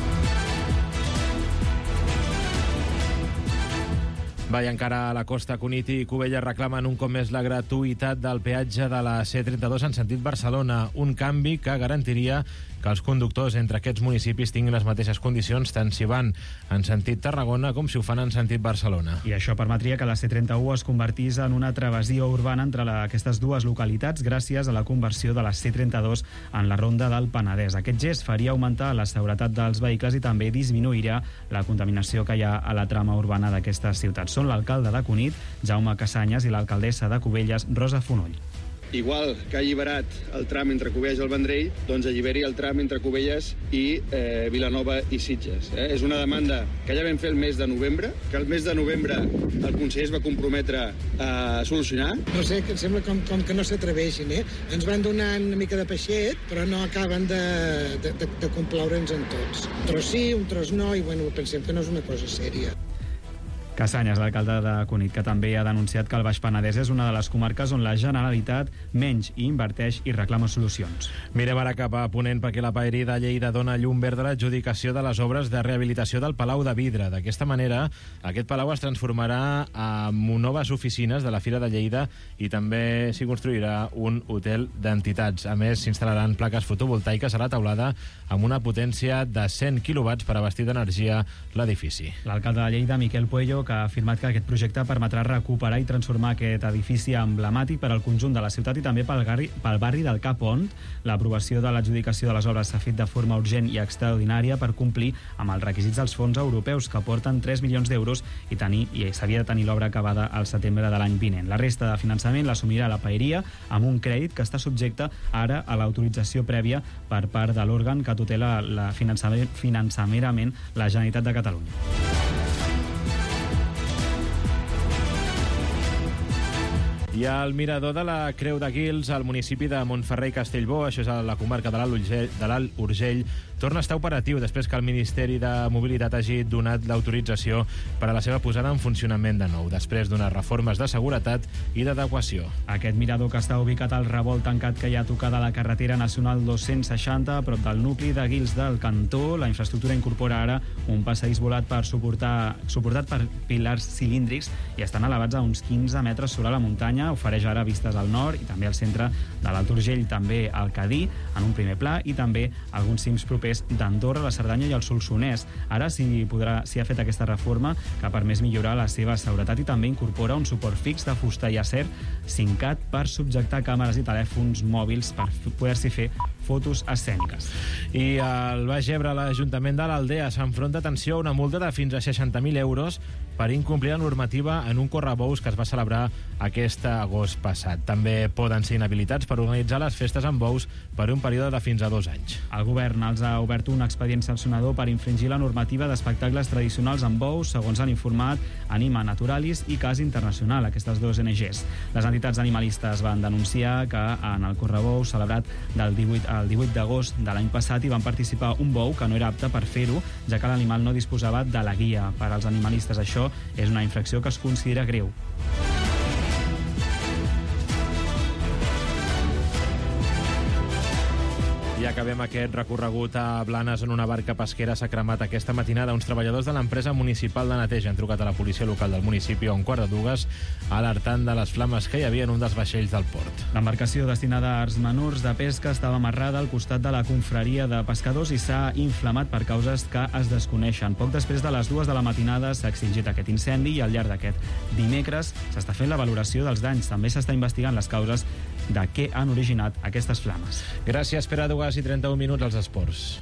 Va, i encara a la costa, Cunit i Cubelles reclamen un cop més la gratuïtat del peatge de la C trenta-dos en sentit Barcelona, un canvi que garantiria que els conductors entre aquests municipis tinguin les mateixes condicions tant si van en sentit Tarragona com si ho fan en sentit Barcelona. I això permetria que la C trenta-u es convertís en una travessia urbana entre la, aquestes dues localitats gràcies a la conversió de la C trenta-dos en la ronda del Penedès. Aquest gest faria augmentar la seguretat dels vehicles i també disminuirà la contaminació que hi ha a la trama urbana d'aquestes ciutats. Són l'alcalde de Cunit, Jaume Casanyes, i l'alcaldessa de Cubelles, Rosa Fonoll. Igual que ha alliberat el tram entre Cubelles i el Vendrell, doncs alliberi el tram entre Cubelles i eh, Vilanova i Sitges. Eh? És una demanda que ja vam fer el mes de novembre, que el mes de novembre el conseller es va comprometre a solucionar. No sé, que em sembla com, com que no s'atreveixin, eh? Ens van donar una mica de peixet, però no acaben de, de, de, de complaure'ns en tots. Un tros sí, un tros no, i bueno, pensem que no és una cosa sèria. Casanyes, l'alcalde de Cunit, que també ha denunciat que el Baix Penedès és una de les comarques on la Generalitat menys hi inverteix i reclama solucions. Mirem ara cap a Ponent perquè la Paerí de Lleida dona llum verda a l'adjudicació de les obres de rehabilitació del Palau de Vidre. D'aquesta manera, aquest palau es transformarà en noves oficines de la Fira de Lleida i també s'hi construirà un hotel d'entitats. A més, s'instal·laran plaques fotovoltaiques a la teulada amb una potència de cent quilowatts per abastir d'energia l'edifici. L'alcalde de Lleida, Miquel Puello, que ha afirmat que aquest projecte permetrà recuperar i transformar aquest edifici emblemàtic per al conjunt de la ciutat i també pel, garri, pel barri del Cap Ont. L'aprovació de l'adjudicació de les obres s'ha fet de forma urgent i extraordinària per complir amb els requisits dels fons europeus, que porten tres milions d'euros i, tenir, i s'havia de tenir l'obra acabada al setembre de l'any vinent. La resta de finançament l'assumirà la Paeria amb un crèdit que està subjecte ara a l'autorització prèvia per part de l'òrgan que tutela la finançament, finançamerament la Generalitat de Catalunya. I al mirador de la Creu de Guils, al municipi de Montferrer i Castellbó, això és a la comarca de l'Alt Urgell, torna a estar operatiu després que el Ministeri de Mobilitat hagi donat l'autorització per a la seva posada en funcionament de nou, després d'unes reformes de seguretat i d'adequació. Aquest mirador, que està ubicat al revolt tancat que hi ha tocada a la carretera nacional dos-cents seixanta, a prop del nucli de Guils del Cantó, la infraestructura incorpora ara un passadís volat per suportar, suportat per pilars cilíndrics i estan elevats a uns quinze metres sobre la muntanya, Cerdanya ofereix ara vistes al nord i també al centre de l'Alt Urgell, també al Cadí, en un primer pla, i també alguns cims propers d'Andorra, la Cerdanya i el Solsonès. Ara s'hi podrà, s'hi ha fet aquesta reforma que ha permès millorar la seva seguretat i també incorpora un suport fix de fusta i acer cincat per subjectar càmeres i telèfons mòbils per poder-s'hi fer fotos escèniques. I al Baix Ebre, l'Ajuntament de l'Aldea s'enfronta, atenció, a una multa de fins a seixanta mil euros per incomplir la normativa en un correbous que es va celebrar aquest agost passat. També poden ser inhabilitats per organitzar les festes amb bous per un període de fins a dos anys. El govern els ha obert un expedient sancionador per infringir la normativa d'espectacles tradicionals amb bous, segons han informat Anima Naturalis i Cas Internacional, aquestes dues O N Ges. Les entitats animalistes van denunciar que en el correbou celebrat del divuit al divuit d'agost de l'any passat hi van participar un bou que no era apte per fer-ho, ja que l'animal no disposava de la guia. Per als animalistes això és una infracció que es considera greu. I acabem aquest recorregut a Blanes, on una barca pesquera s'ha cremat aquesta matinada. Uns treballadors de l'empresa municipal de neteja han trucat a la policia local del municipi a un quart de dues, alertant de les flames que hi havia en un dels vaixells del port. L'embarcació destinada a arts menors de pesca estava amarrada al costat de la confraria de pescadors i s'ha inflamat per causes que es desconeixen. Poc després de les dues de la matinada s'ha extingit aquest incendi i al llarg d'aquest dimecres s'està fent la valoració dels danys. També s'està investigant les causes de què han originat aquestes flames. Gràcies, Pere Dugas, i trenta-un minuts als esports.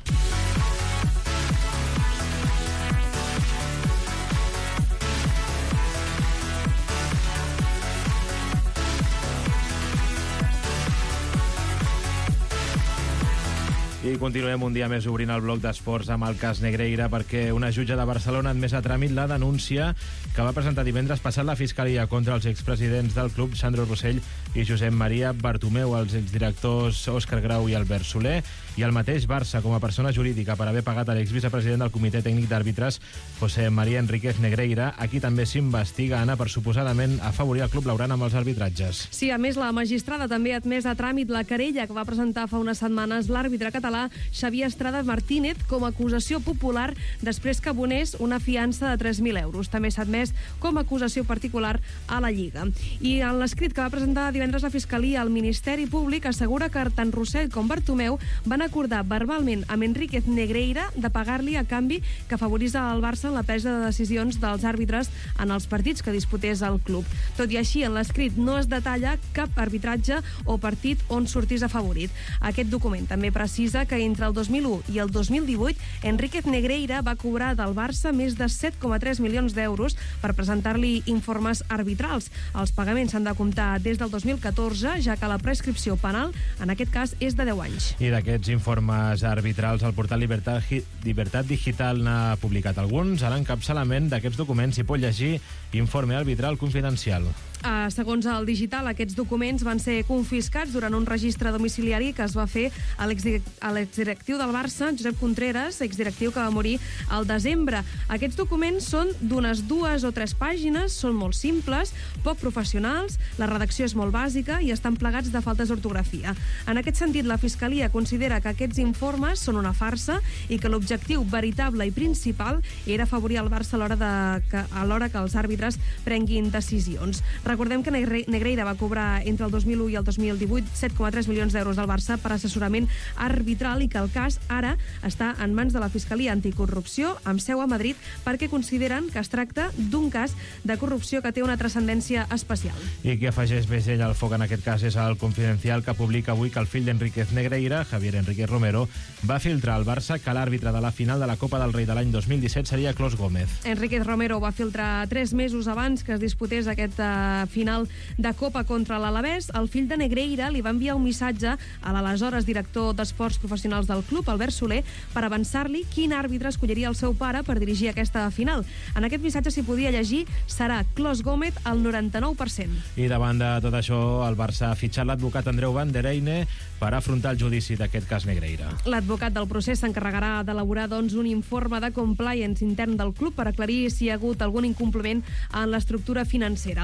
I continuem un dia més obrint el bloc d'esports amb el cas Negreira, perquè una jutge de Barcelona ha admès a tràmit la denúncia que va presentar divendres passat la Fiscalia contra els expresidents del club, Sandro Rossell i Josep Maria Bartomeu, els exdirectors Òscar Grau i Albert Soler, i el mateix Barça com a persona jurídica per haver pagat a l'exvicepresident del Comitè Tècnic d'Àrbitres, José María Enríquez Negreira. Aquí també s'investiga, Anna, per suposadament afavorir el club blaugrana amb els arbitratges. Sí, a més, la magistrada també ha admès a tràmit la querella que va presentar fa unes setmanes l'àrbitre català Xavier Estrada Martínez com a acusació popular després que abonés una fiança de tres mil euros. També s'ha admès com a acusació particular a la Lliga. I en l'escrit que va presentar divendres la Fiscalia al Ministeri Públic assegura que tant Rossell com Bartomeu van acordar verbalment amb Enríquez Negreira de pagar-li a canvi que afavorís el Barça en la presa de decisions dels àrbitres en els partits que disputés el club. Tot i així, en l'escrit no es detalla cap arbitratge o partit on sortís afavorit. Aquest document també precisa que entre el dos mil u i el dos mil divuit, Enríquez Negreira va cobrar del Barça més de set coma tres milions d'euros per presentar-li informes arbitrals. Els pagaments s'han de comptar des del dos mil catorze, ja que la prescripció penal, en aquest cas, és de deu anys. I d'aquests informes arbitrals, el portal Libertat, Libertat Digital n'ha publicat alguns. A l'encapçalament d'aquests documents s'hi pot llegir informe arbitral confidencial. Uh, segons el digital, aquests documents van ser confiscats durant un registre domiciliari que es va fer a l'exdirectiu del Barça, Josep Contreras, exdirectiu que va morir al desembre. Aquests documents són d'unes dues o tres pàgines, són molt simples, poc professionals, la redacció és molt bàsica i estan plegats de faltes d'ortografia. En aquest sentit, la Fiscalia considera que aquests informes són una farsa i que l'objectiu veritable i principal era afavorir el Barça a l'hora de que, a l'hora que els àrbitres prenguin decisions. Recordem que Negreira va cobrar entre el dos mil u i el dos mil divuit set coma tres milions d'euros del Barça per assessorament arbitral i que el cas ara està en mans de la Fiscalia Anticorrupció amb seu a Madrid perquè consideren que es tracta d'un cas de corrupció que té una transcendència especial. I qui afegeix més ell al foc en aquest cas és el Confidencial, que publica avui que el fill d'Enríquez Negreira, Javier Enríquez Romero, va filtrar al Barça que l'àrbitre de la final de la Copa del Rei de l'any dos mil disset seria Clos Gómez. Enríquez Romero va filtrar tres mesos abans que es disputés aquest uh, final de Copa contra l'Alavés. El fill de Negreira li va enviar un missatge a l'aleshores director d'esports professionals del club, Albert Soler, per avançar-li quin àrbitre escolliria el seu pare per dirigir aquesta final. En aquest missatge s'hi podia llegir serà Clos Gómez al noranta-nou per cent. I davant de tot això, el Barça ha fitxat l'advocat Andreu Van der Eyne per afrontar el judici d'aquest cas Negreira. L'advocat del procés s'encarregarà d'elaborar doncs, un informe de compliance intern del club per aclarir si hi ha hagut algun incompliment en l'estructura financera. El Ministeri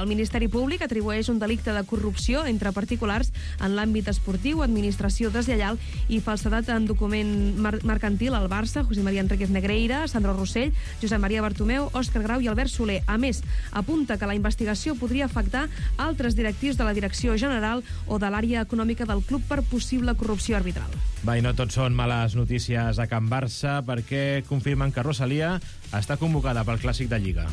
Ministeri Públic atribueix un delicte de corrupció entre particulars en l'àmbit esportiu, administració deslleial i falsedat en document mercantil al Barça, José María Enríquez Negreira, Sandro Rossell, Josep Maria Bartomeu, Òscar Grau i Albert Soler. A més, apunta que la investigació podria afectar altres directius de la Direcció General o de l'àrea econòmica del club per possible corrupció arbitral. Va, i no tot són males notícies a Can Barça, perquè confirmen que Rosalía està convocada pel Clàssic de Lliga.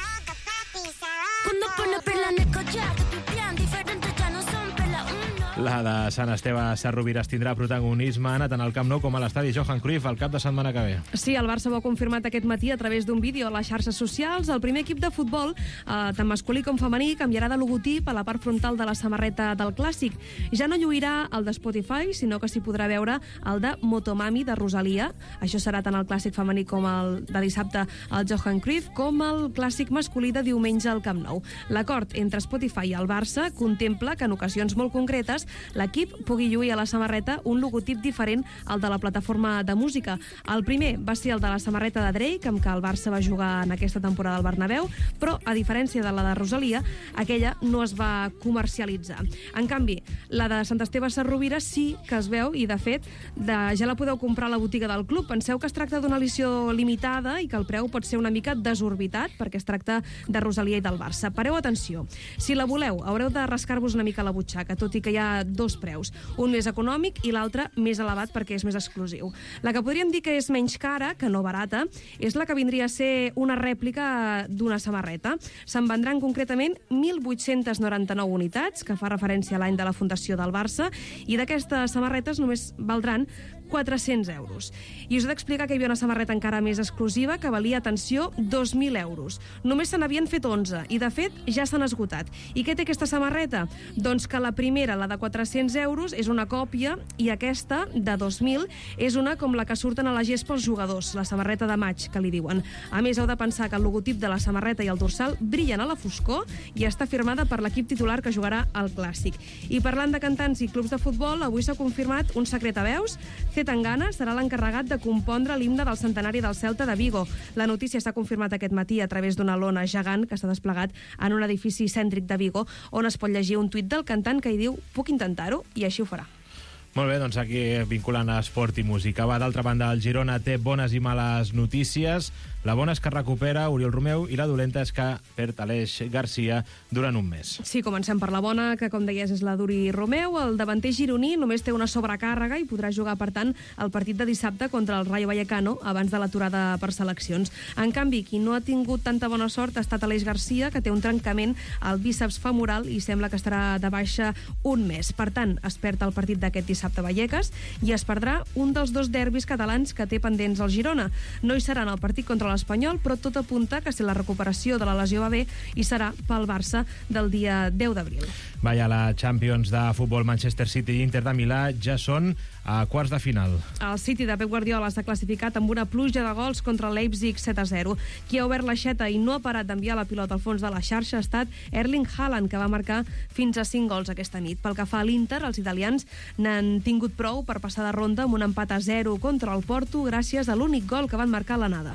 La de Sant Esteve Sarrovira tindrà protagonisme tant al Camp Nou com a l'estadi Johan Cruyff el cap de setmana que ve. Sí, el Barça ho ha confirmat aquest matí a través d'un vídeo a les xarxes socials. El primer equip de futbol, eh, tant masculí com femení, canviarà de logotip a la part frontal de la samarreta del Clàssic. Ja no lluirà el de Spotify, sinó que s'hi podrà veure el de Motomami de Rosalia. Això serà tant el Clàssic femení com el de dissabte al Johan Cruyff, com el Clàssic masculí de diumenge al Camp Nou. L'acord entre Spotify i el Barça contempla que en ocasions molt concretes l'equip pugui lluir a la samarreta un logotip diferent al de la plataforma de música. El primer va ser el de la samarreta de Drake, amb què el Barça va jugar en aquesta temporada al Bernabéu, però, a diferència de la de Rosalia, aquella no es va comercialitzar. En canvi, la de Sant Esteve Sarrovira sí que es veu, i de fet, de, ja la podeu comprar a la botiga del club. Penseu que es tracta d'una edició limitada i que el preu pot ser una mica desorbitat, perquè es tracta de Rosalia i del Barça. Pareu atenció. Si la voleu, haureu de rascar-vos una mica la butxaca, tot i que hi ha dos preus, un més econòmic i l'altre més elevat perquè és més exclusiu. La que podríem dir que és menys cara, que no barata, és la que vindria a ser una rèplica d'una samarreta. Se'n vendran concretament mil vuit-cents noranta-nou unitats, que fa referència a l'any de la fundació del Barça, i d'aquestes samarretes només valdran quatre-cents euros. I us he d'explicar que hi havia una samarreta encara més exclusiva que valia, atenció, dos mil euros. Només se n'havien fet onze i, de fet, ja s'han esgotat. I què té aquesta samarreta? Doncs que la primera, la de quatre-cents euros, és una còpia i aquesta, de dos mil, és una com la que surten a la gespa els jugadors, la samarreta de maig, que li diuen. A més, heu de pensar que el logotip de la samarreta i el dorsal brillen a la foscor i està firmada per l'equip titular que jugarà al Clàssic. I parlant de cantants i clubs de futbol, avui s'ha confirmat un secret a veus. Tangana serà l'encarregat de compondre l'himne del centenari del Celta de Vigo. La notícia s'ha confirmat aquest matí a través d'una lona gegant que s'ha desplegat en un edifici cèntric de Vigo, on es pot llegir un tuit del cantant que hi diu «Puc intentar-ho?» i així ho farà. Molt bé, doncs aquí vinculant a esport i música. Va, d'altra banda, el Girona té bones i males notícies. La bona és que recupera Oriol Romeu i la dolenta és que perd Aleix Garcia durant un mes. Sí, comencem per la bona, que com deies és la d'Uri Romeu. El davanter gironí només té una sobrecàrrega i podrà jugar, per tant, el partit de dissabte contra el Rayo Vallecano abans de l'aturada per seleccions. En canvi, qui no ha tingut tanta bona sort ha estat Aleix Garcia, que té un trencament al bíceps femoral i sembla que estarà de baixa un mes. Per tant, es perd el partit d'aquest dissabte a Vallecas i es perdrà un dels dos derbis catalans que té pendents al Girona. No hi seran el partit contra l'Espanyol, però tot apunta que si la recuperació de la lesió va bé, hi serà pel Barça del dia deu d'abril. Vaja, la Champions de futbol, Manchester City i Inter de Milà ja són a quarts de final. El City de Pep Guardiola està classificat amb una pluja de gols contra el Leipzig set a zero. Qui ha obert l'aixeta i no ha parat d'enviar la pilota al fons de la xarxa ha estat Erling Haaland, que va marcar fins a cinc gols aquesta nit. Pel que fa a l'Inter, els italians n'han tingut prou per passar de ronda amb un empat a zero contra el Porto gràcies a l'únic gol que van marcar a l'anada.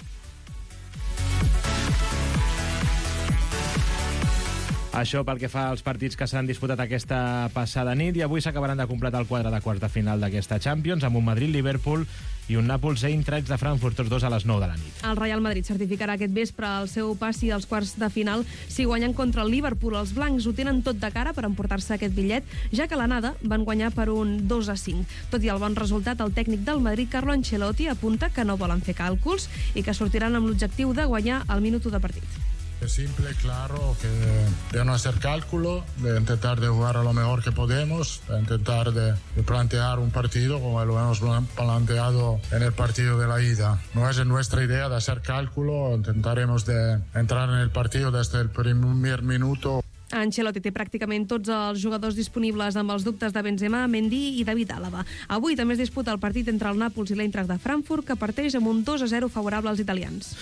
Això pel que fa als partits que s'han disputat aquesta passada nit, i avui s'acabaran de completar el quadre de quarts de final d'aquesta Champions amb un Madrid-Liverpool i un Nàpols-Eintracht de Frankfurt, tots dos a les nou de la nit. El Real Madrid certificarà aquest vespre el seu passi als quarts de final si guanyen contra el Liverpool. Els blancs ho tenen tot de cara per emportar-se aquest bitllet, ja que l'anada van guanyar per un dos a cinc. Tot i el bon resultat, el tècnic del Madrid, Carlo Ancelotti, apunta que no volen fer càlculs i que sortiran amb l'objectiu de guanyar al minut u de partit. Es simple, claro, que de no hacer cálculo, de intentar de jugar a lo mejor que podemos, de intentar de, de plantear un partido como lo hemos planteado en el partido de la ida. No es nuestra idea de hacer cálculo, intentaremos de entrar en el partido desde el primer minuto. Ancelotti té pràcticament tots els jugadors disponibles amb els dubtes de Benzema, Mendy i David Àlaba. Avui també es disputa el partit entre el Nàpols i l'Eintracht de Frankfurt, que parteix amb un dos a zero favorable als italians.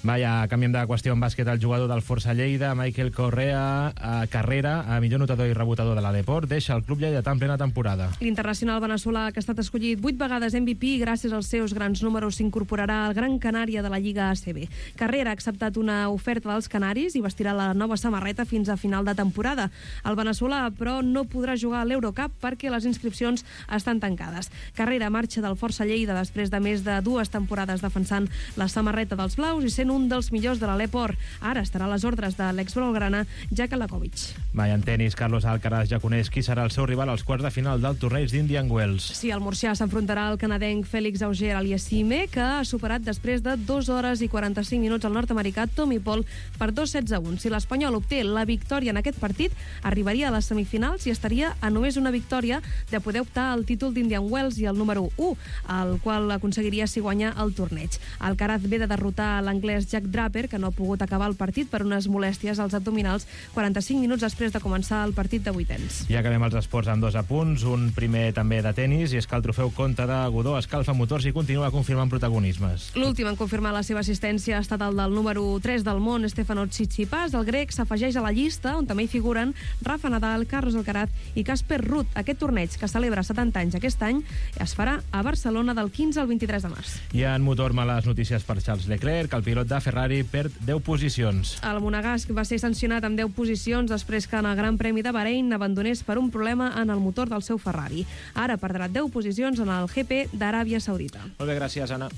Vaja, canviem de qüestió en bàsquet. El jugador del Força Lleida, Michael Correa, a Carrera, a millor notador i rebotador de la Deport, deixa el club lleidatà en plena temporada. L'internacional veneçolà, que ha estat escollit vuit vegades M V P i gràcies als seus grans números s'incorporarà al Gran Canària de la Lliga A C B. Carrera ha acceptat una oferta dels Canaris i vestirà la nova samarreta fins a final de temporada. El veneçolà, però, no podrà jugar a l'Eurocup perquè les inscripcions estan tancades. Carrera marxa del Força Lleida després de més de dues temporades defensant la samarreta dels blaus i sent un dels millors de l'Aleport. Ara estarà a les ordres de l'ex-blaugrana Jack Alakovic. Vaja, en tenis, Carlos Alcaraz ja coneix qui serà el seu rival als quarts de final del torneig d'Indian Wells. Sí, el murcià s'enfrontarà al canadenc Félix Auger-Aliassime, que ha superat després de dues hores i quaranta-cinc minuts el nord-americà Tommy Paul per dos setze a un. Si l'espanyol obté la victòria en aquest partit, arribaria a les semifinals i estaria a només una victòria de poder optar al títol d'Indian Wells i el número u, el qual aconseguiria si guanya el torneig. Alcaraz ve de derrotar l'anglès Jack Draper, que no ha pogut acabar el partit per unes molèsties als abdominals quaranta-cinc minuts després de començar el partit de vuitens. I acabem els esports amb dos apunts, un primer també de tenis, i és que el trofeu Conte de Godó escalfa motors i continua confirmant protagonismes. L'últim en confirmar la seva assistència ha estat el del número tres del món, Stefanos Tsitsipas. El grec s'afegeix a la llista, on també hi figuren Rafa Nadal, Carlos Alcaraz i Casper Ruud. Aquest torneig, que celebra setanta anys aquest any, es farà a Barcelona del quinze al vint-i-tres de març. I en motor, males notícies per Charles Leclerc, el pilot de Ferrari perd deu posicions. El monegasc va ser sancionat amb deu posicions després que en el Gran Premi de Bahrein abandonés per un problema en el motor del seu Ferrari. Ara perdrà deu posicions en el G P d'Aràbia Saudita. Molt bé, gràcies, Anna.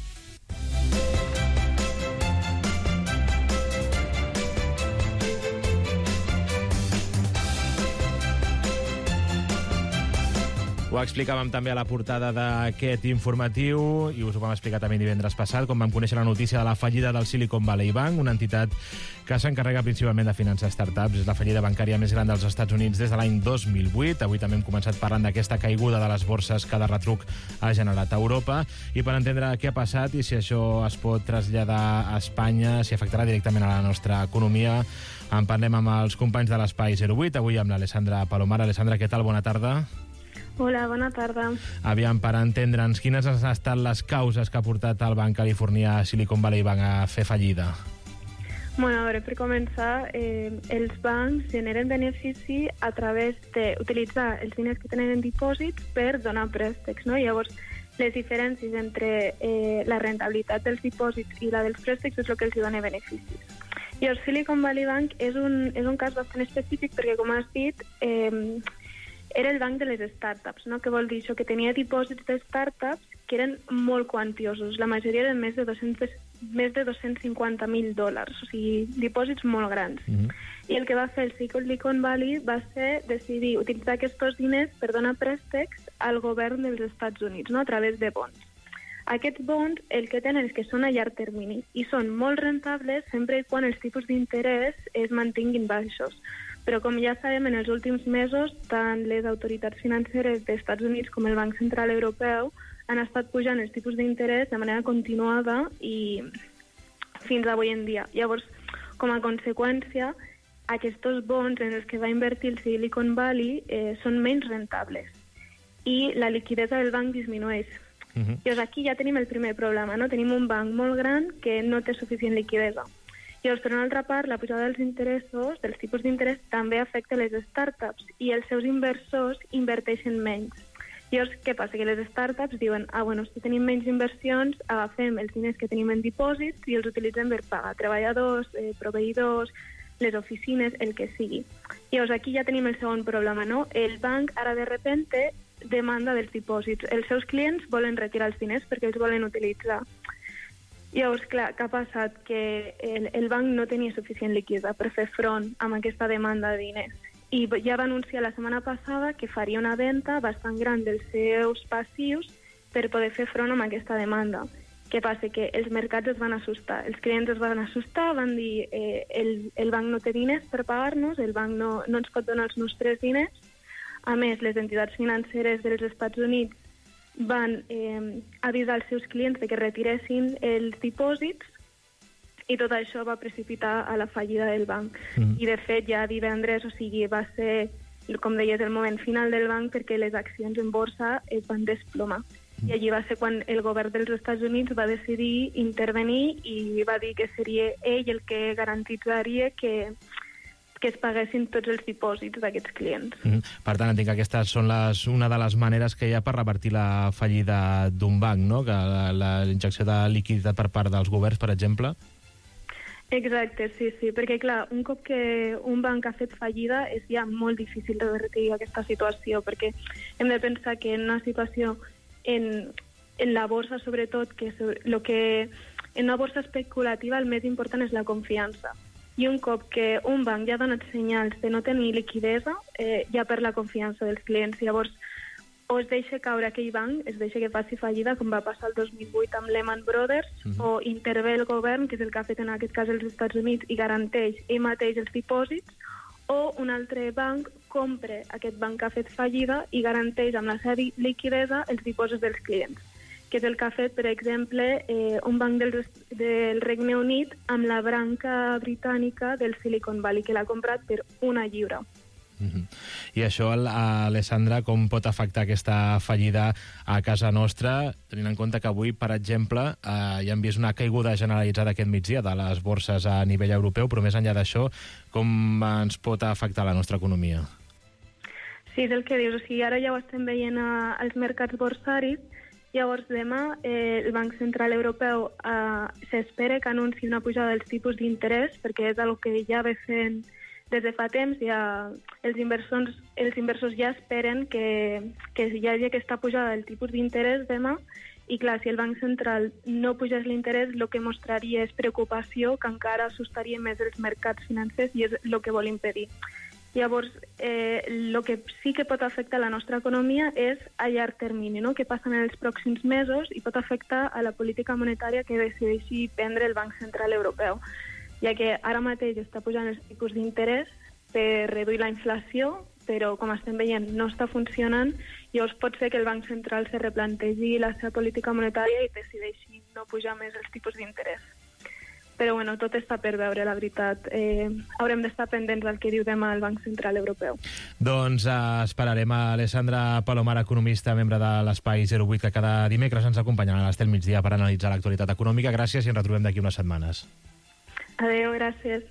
Ho explicàvem també a la portada d'aquest informatiu i us ho vam explicar també divendres passat, quan vam conèixer la notícia de la fallida del Silicon Valley Bank, una entitat que s'encarrega principalment de finançar startups. És la fallida bancària més gran dels Estats Units des de l'any dos mil vuit. Avui també hem començat parlant d'aquesta caiguda de les borses que de retruc ha generat a Europa. I per entendre què ha passat i si això es pot traslladar a Espanya, si afectarà directament a la nostra economia, en parlem amb els companys de l'Espai zero vuit, avui amb l'Alessandra Palomar. Alessandra, què tal? Bona tarda. Hola, bona tarda. Aviam, per entendre'ns, quines han estat les causes que ha portat el banc californià Silicon Valley Bank a fer fallida? Bueno, a veure, per començar, eh, els bancs generen benefici a través d'utilitzar els diners que tenen en dipòsits per donar préstecs, no? Llavors, les diferències entre eh, la rentabilitat dels dipòsits i la dels préstecs és el que els dona beneficis. I el Silicon Valley Bank és un, és un cas bastant específic perquè, com has dit, eh, era el banc de les startups, no? Que vol dir això? Que tenia dipòsits de startups que eren molt quantiosos. La majoria eren més de dos-cents, més de dos-cents cinquanta mil dòlars, o sigui, dipòsits molt grans. Mm-hmm. I el que va fer el Silicon Valley va ser decidir utilitzar aquests diners per donar préstecs al govern dels Estats Units, no? A través de bons. Aquests bons el que tenen és que són a llarg termini i són molt rentables sempre i quan els tipus d'interès es mantinguin baixos. Però com ja sabem, en els últims mesos, tant les autoritats financeres dels Estats Units com el Banc Central Europeu han estat pujant els tipus d'interès de manera continuada i fins avui en dia. Llavors, com a conseqüència, aquests bons en els que va invertir el Silicon Valley eh, són menys rentables i la liquidesa del banc disminueix. Uh-huh. Llavors, aquí ja tenim el primer problema, no? Tenim un banc molt gran que no té suficient liquidesa. Llavors, per una altra part, la pujada dels interessos, dels tipus d'interès, també afecta les startups i els seus inversors inverteixen menys. Llavors, què passa? Que les startups diuen, ah, bueno, si tenim menys inversions, agafem els diners que tenim en dipòsits i els utilitzem per pagar treballadors, eh, proveïdors, les oficines, el que sigui. Llavors, aquí ja tenim el segon problema, no? El banc, ara de repente, demanda dels dipòsits. Els seus clients volen retirar els diners perquè els volen utilitzar. Llavors, clar, què ha passat? Que el, el banc no tenia suficient liquiditat per fer front amb aquesta demanda de diners. I ja va anunciar la setmana passada que faria una venda bastant gran dels seus passius per poder fer front amb aquesta demanda. Què passa? Que els mercats es van assustar, els clients es van assustar, van dir eh, el, el banc no té diners per pagar-nos, el banc no, no ens pot donar els nostres diners. A més, les entitats financeres dels Estats Units van eh, avisar els seus clients de que retiressin els dipòsits i tot això va precipitar a la fallida del banc. Mm. I, de fet, ja divendres, o sigui, va ser, com deies, el moment final del banc perquè les accions en borsa es van desplomar. I allí va ser quan el govern dels Estats Units va decidir intervenir i va dir que seria ell el que garantitzaria que que es paguessin tots els dipòsits d'aquests clients. Mm. Per tant, entenc que aquestes són les, una de les maneres que hi ha per revertir la fallida d'un banc, no? Que la, la injecció de liquiditat per part dels governs, per exemple. Exacte, sí, sí, perquè clar, un cop que un banc ha fet fallida és ja molt difícil revertir aquesta situació, perquè hem de pensar que en una situació en, en la borsa, sobretot, que, lo que en una borsa especulativa el més important és la confiança. I un cop que un banc ja ha donat senyals de no tenir liquidesa, eh, ja per la confiança dels clients. Llavors, o es deixa caure aquell banc, es deixa que faci fallida, com va passar el dos mil vuit amb Lehman Brothers, uh-huh. o intervé el govern, que és el que ha fet en aquest cas els Estats Units, i garanteix ell mateix els dipòsits, o un altre banc compra aquest banc que ha fet fallida i garanteix amb la seva liquidesa els dipòsits dels clients, que és el que ha fet, per exemple, eh, un banc del, del Regne Unit amb la branca britànica del Silicon Valley, que l'ha comprat per una lliura. Uh-huh. I això, Alessandra, com pot afectar aquesta fallida a casa nostra, tenint en compte que avui, per exemple, eh, ja hem vist una caiguda generalitzada aquest migdia de les borses a nivell europeu, però més enllà d'això, com ens pot afectar la nostra economia? Sí, és el que dius. O sigui, ara ja ho estem veient a, als mercats borsaris. Llavors, demà eh, el Banc Central Europeu eh, s'espera que anunciï una pujada dels tipus d'interès, perquè és el que ja ve fent des de fa temps. Ja, els, inversors, els inversors ja esperen que, que hi hagi aquesta pujada del tipus d'interès demà, i clar, si el Banc Central no pugés l'interès, el que mostraria és preocupació, que encara assustaria més els mercats financers, i és el que vol impedir. Llavors, eh, el que sí que pot afectar la nostra economia és a llarg termini, no? Què passa en els pròxims mesos, i pot afectar a la política monetària que decideixi prendre el Banc Central Europeu, ja que ara mateix està pujant els tipus d'interès per reduir la inflació, però com estem veient no està funcionant. Llavors pot ser que el Banc Central se replantegi la seva política monetària i decideixi no pujar més els tipus d'interès. Però bueno, tot està per veure, la veritat. Eh, haurem d'estar pendents del que diu demà el Banc Central Europeu. Doncs eh, esperarem a Alessandra Palomar, economista, membre de l'Espai zero vuit, que cada dimecres ens acompanyarà a l'Estel Migdia per analitzar l'actualitat econòmica. Gràcies i ens retrobem d'aquí unes setmanes. Adéu, gràcies.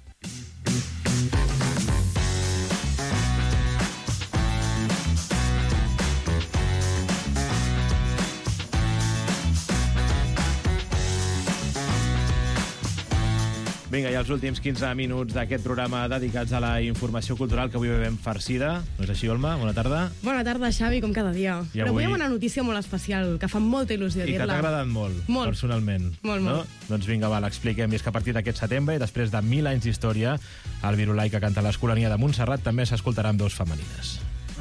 Vinga, i els últims quinze minuts d'aquest programa dedicats a la informació cultural que avui bevem farcida. No és així, Olma? Bona tarda. Bona tarda, Xavi, com cada dia. I Però avui amb una notícia molt especial, que fa molta il·lusió dir-la. I que t'ha agradat molt, molt, personalment. Molt, no? molt. Doncs vinga, va, l'expliquem. I és que a partir d'aquest setembre, i després de mil anys d'història, el virulai que canta l'Escolania de Montserrat també s'escoltarà amb veus femenines.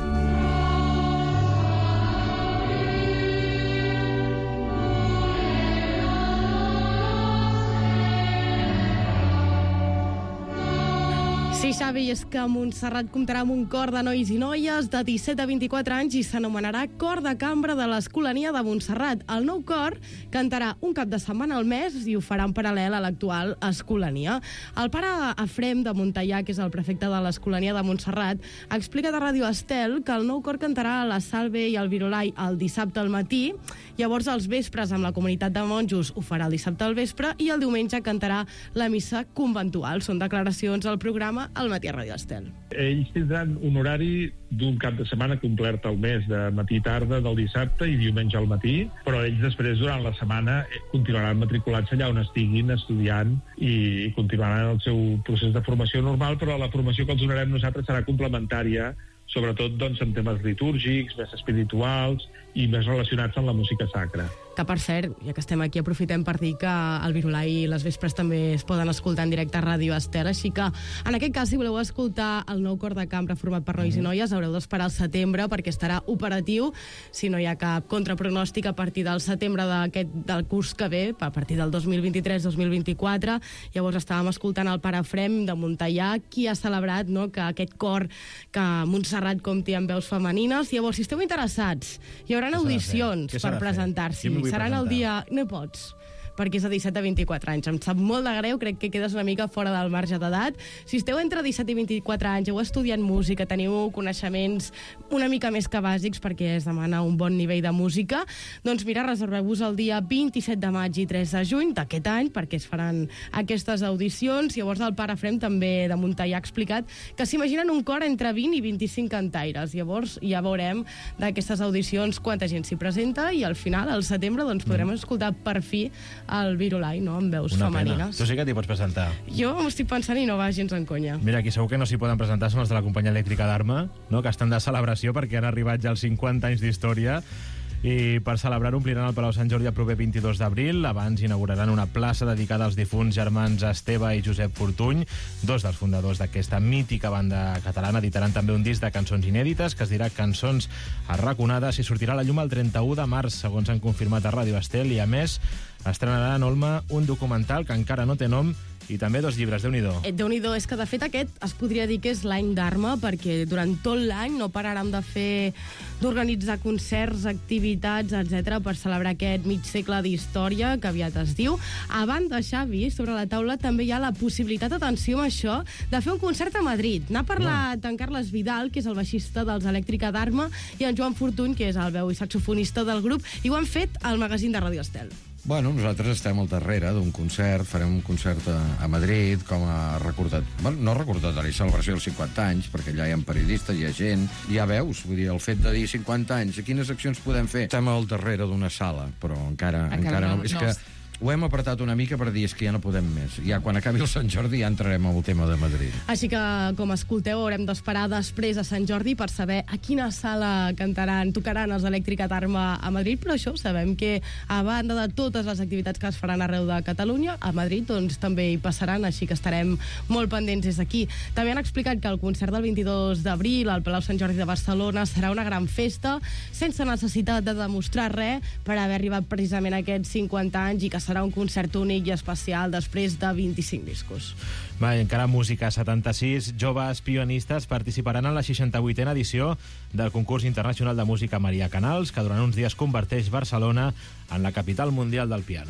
Sí, Xavi, és que Montserrat comptarà amb un cor de nois i noies de disset a vint-i-quatre anys i s'anomenarà Cor de Cambra de l'Escolania de Montserrat. El nou cor cantarà un cap de setmana al mes i ho farà en paral·lel a l'actual Escolania. El pare Efrem de Montellà, que és el prefecte de l'Escolania de Montserrat, ha explicat a Ràdio Estel que el nou cor cantarà a la Salve i al Virolai el dissabte al matí, llavors als vespres amb la comunitat de monjos ho farà el dissabte al vespre i el diumenge cantarà la missa conventual. Són declaracions al programa Al matí a Ràdio Estel. Ells tindran un horari d'un cap de setmana complet al mes, de matí i tarda, del dissabte i diumenge al matí, però ells després, durant la setmana, continuaran matriculats allà on estiguin, estudiant, i continuaran el seu procés de formació normal, però la formació que els donarem nosaltres serà complementària, sobretot doncs, en temes litúrgics, més espirituals i més relacionats amb la música sacra. Que, per cert, ja que estem aquí, aprofitem per dir que el Virolai les vespres també es poden escoltar en directe a Ràdio Estel, així que, en aquest cas, si voleu escoltar el nou cor de cambra format per nois mm. i noies, haureu d'esperar al setembre, perquè estarà operatiu, si no hi ha cap contrapronòstic, a partir del setembre d'aquest del curs que ve, a partir del dos mil vint-i-tres dos mil vint-i-quatre. Llavors estàvem escoltant el pare Efrem de Montellà, qui ha celebrat, no?, que aquest cor, que Montserrat compti amb veus femenines. Llavors, si esteu interessats, hi haurà audicions per presentar-s'hi. Seran el dia... No pots. perquè és de disset a vint-i-quatre anys. Em sap molt de greu, crec que quedes una mica fora del marge d'edat. Si esteu entre disset i vint-i-quatre anys, heu estudiat música, teniu coneixements una mica més que bàsics perquè es demana un bon nivell de música, doncs mira, reserveu-vos el dia vint-i-set de maig i tres de juny d'aquest any perquè es faran aquestes audicions. Llavors el pare Frem també de Montellà ha explicat que s'imaginen un cor entre vint i vint-i-cinc cantaires. Llavors ja veurem d'aquestes audicions quanta gent s'hi presenta i al final, al setembre, doncs podrem mm. escoltar per fi el Virolai, no?, amb veus Una femenines. Pena. Tu sí que t'hi pots presentar. Jo m'ho estic pensant i no va gens en conya. Mira, aquí segur que no s'hi poden presentar són els de la companyia elèctrica d'Arma, no?, que estan de celebració perquè han arribat ja als cinquanta anys d'història i per celebrar ompliran el Palau Sant Jordi el proper vint-i-dos d'abril. Abans inauguraran una plaça dedicada als difunts germans Esteve i Josep Fortuny, dos dels fundadors d'aquesta mítica banda catalana. Editaran també un disc de cançons inèdites que es dirà Cançons Arraconades i sortirà a la llum el trenta-u de març, segons han confirmat a Ràdio Estel, i a més estrenaran, Olma, un documental que encara no té nom i també dos llibres, Déu-n'hi-do. Eh, Déu-n'hi-do, és que de fet aquest es podria dir que és l'any d'Arma perquè durant tot l'any no pararan de fer, d'organitzar concerts, activitats, etcètera per celebrar aquest mig segle d'història que aviat es diu. A banda, Xavi, sobre la taula també hi ha la possibilitat, atenció amb això, de fer un concert a Madrid. N'ha parlat no. en Carles Vidal, que és el baixista dels Elèctrica d'Arma, i en Joan Fortuny, que és el veu i saxofonista del grup, i ho han fet al magazín de Ràdio Estel. Bueno, nosaltres estem al darrere d'un concert, farem un concert a, a Madrid, com a recordat... Bueno, no recordatori, celebració dels cinquanta anys, perquè allà hi ha periodistes, hi ha gent, hi ha veus, vull dir, el fet de dir cinquanta anys, quines accions podem fer? Estem al darrere d'una sala, però encara, encara, encara no... no. És que ho hem apretat una mica per dir és que ja no podem més. Ja quan acabi el Sant Jordi ja entrarem al tema de Madrid. Així que, com escolteu, haurem d'esperar després a Sant Jordi per saber a quina sala cantaran, tocaran els Elèctrica d'Arma a Madrid, però això sabem que, a banda de totes les activitats que es faran arreu de Catalunya, a Madrid doncs, també hi passaran, així que estarem molt pendents des d'aquí. També han explicat que el concert del vint-i-dos d'abril al Palau Sant Jordi de Barcelona serà una gran festa, sense necessitat de demostrar res per haver arribat precisament a aquests cinquanta anys i que serà un concert únic i especial després de vint-i-cinc discos. Va, i encara música. setanta-sis joves pianistes participaran en la seixanta-vuitena edició del concurs internacional de música Maria Canals, que durant uns dies converteix Barcelona en la capital mundial del piano.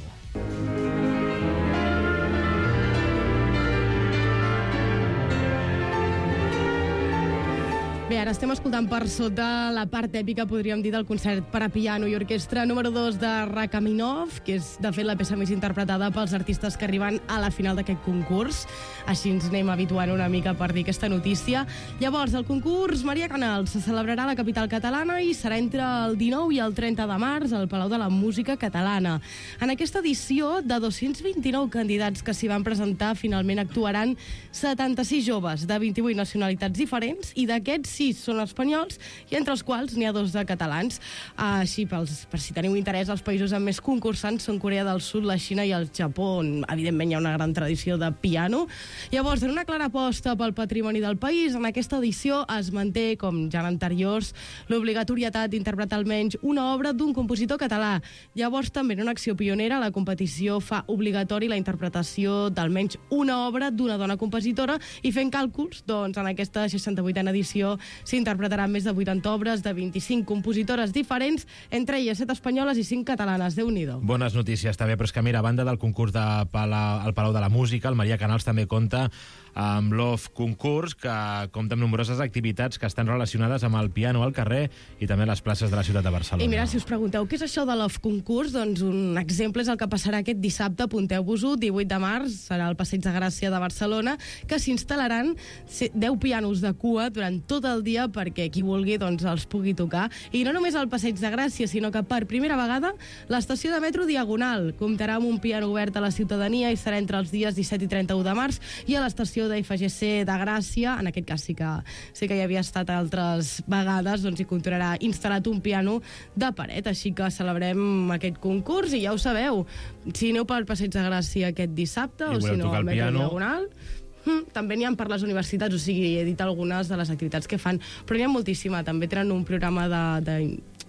Bé, ara estem escoltant per sota la part èpica, podríem dir, del concert per a piano i orquestra número dos de Rachmaninov, que és, de fet, la peça més interpretada pels artistes que arriben a la final d'aquest concurs. Així ens anem habituant una mica per dir aquesta notícia. Llavors, el concurs Maria Canals se celebrarà a la capital catalana i serà entre el dinou i el trenta de març al Palau de la Música Catalana. En aquesta edició, de dos-cents vint-i-nou candidats que s'hi van presentar, finalment actuaran setanta-sis joves de vint-i-vuit nacionalitats diferents i d'aquests sis són espanyols i entre els quals n'hi ha dos de catalans. Així, pels, per si teniu interès, els països amb més concursants són Corea del Sud, la Xina i el Japó, on evidentment hi ha una gran tradició de piano. Llavors, en una clara aposta pel patrimoni del país, en aquesta edició es manté, com ja en anteriors, l'obligatorietat d'interpretar almenys una obra d'un compositor català. Llavors, també en una acció pionera, la competició fa obligatori la interpretació d'almenys una obra d'una dona compositora i fent càlculs, doncs, en aquesta seixanta-vuitena edició s'interpretaran més de vuitanta obres de vint-i-cinc compositores diferents, entre elles set espanyoles i cinc catalanes. Déu-n'hi-do. Bones notícies, també, però és que, mira, a banda del concurs de Palau, al Palau de la Música, el Maria Canals també compta amb l'Off Concurs, que compta amb nombroses activitats que estan relacionades amb el piano al carrer i també a les places de la ciutat de Barcelona. I mira, si us pregunteu què és això de l'Off Concurs, doncs un exemple és el que passarà aquest dissabte, apunteu-vos-ho, divuit de març, serà el Passeig de Gràcia de Barcelona, que s'instal·laran deu pianos de cua durant tot el dia perquè qui vulgui doncs, els pugui tocar. I no només al Passeig de Gràcia, sinó que per primera vegada l'estació de metro Diagonal comptarà amb un piano obert a la ciutadania i serà entre els dies disset i trenta-u de març, i a l'estació de F G C de Gràcia, en aquest cas sí que, sí que hi havia estat altres vegades, doncs hi continuarà instal·lat un piano de paret, així que celebrem aquest concurs i ja ho sabeu, si aneu pel Passeig de Gràcia aquest dissabte o si no al metro Diagonal, hm, també n'hi ha per les universitats, o sigui, he dit algunes de les activitats que fan, però n'hi ha moltíssima, també tenen un programa de, de,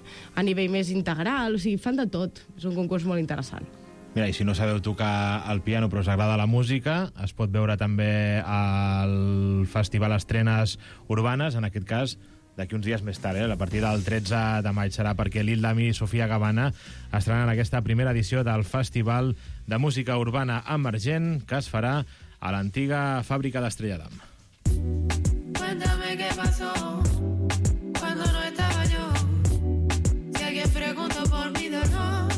a nivell més integral, o sigui, fan de tot, és un concurs molt interessant. Mira, i si no sabeu tocar el piano però us agrada la música, es pot veure també al Festival Estrenes Urbanes, en aquest cas d'aquí uns dies més tard, eh? A partir del tretze de maig serà, perquè Lil Dami i Sofia Gavana estrenaran aquesta primera edició del Festival de música urbana emergent que es farà a l'antiga fàbrica d'Estrella d'Am. Cuéntame qué pasó cuando no estaba yo. Si alguien pregunta por mi dolor.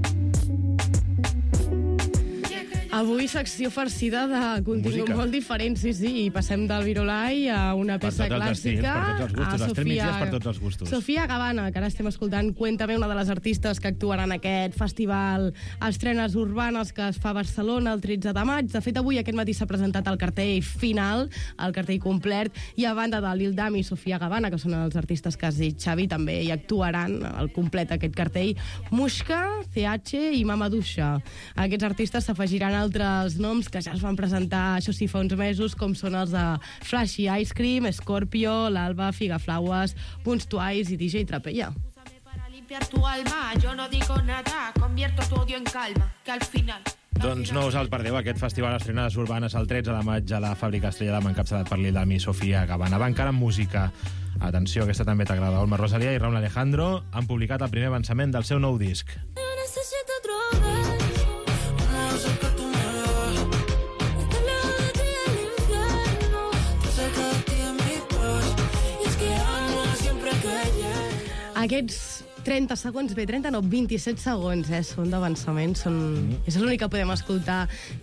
Avui secció farcida de contingut Música. molt diferent, sí, sí, i passem del Virolai a una Per peça tots els estils, clàssica. per tots els gustos, a els tres migdies per tots els gustos. Sofia Gavana, que ara estem escoltant, Cuéntame, una de les artistes que actuaran en aquest festival Estrenes Urbanes que es fa a Barcelona el tretze de maig. De fet, avui aquest matí s'ha presentat el cartell final, el cartell complet, i a banda de Lil Dami i Sofia Gavana, que són els artistes que has dit, Xavi, també hi actuaran al complet aquest cartell, Mushka, C H i Mamadoucha. Aquests artistes s'afegiran altres noms que ja es van presentar, això sí, fa uns mesos, com són els de Flashy Ice Cream, Scorpio, l'Alba, Figaflaues, Punts Twice i D J Trapella. Para limpiar tu alma, yo no digo nada, convierto tu odio en calma, que al final... Doncs no us el perdeu, aquest festival Estrenes Urbanes el tretze de maig a la fàbrica Estrella d'Am, encapçalat per Lil Dami i Sofia Gavana. Va encara amb música. Atenció, aquesta també t'agrada. Olma Rosalía i Raúl Alejandro han publicat el primer avançament del seu nou disc. Necesito otro beso, no sé que tú me das. Estar lejos de ti el infierno, tú cerca de ti en mi paz. Y es que amo siempre que llegas. Aquests trenta segons, bé, trenta no, vint-i-set segons, eh, són d'avançament, són... Mm. És l'únic que podem escoltar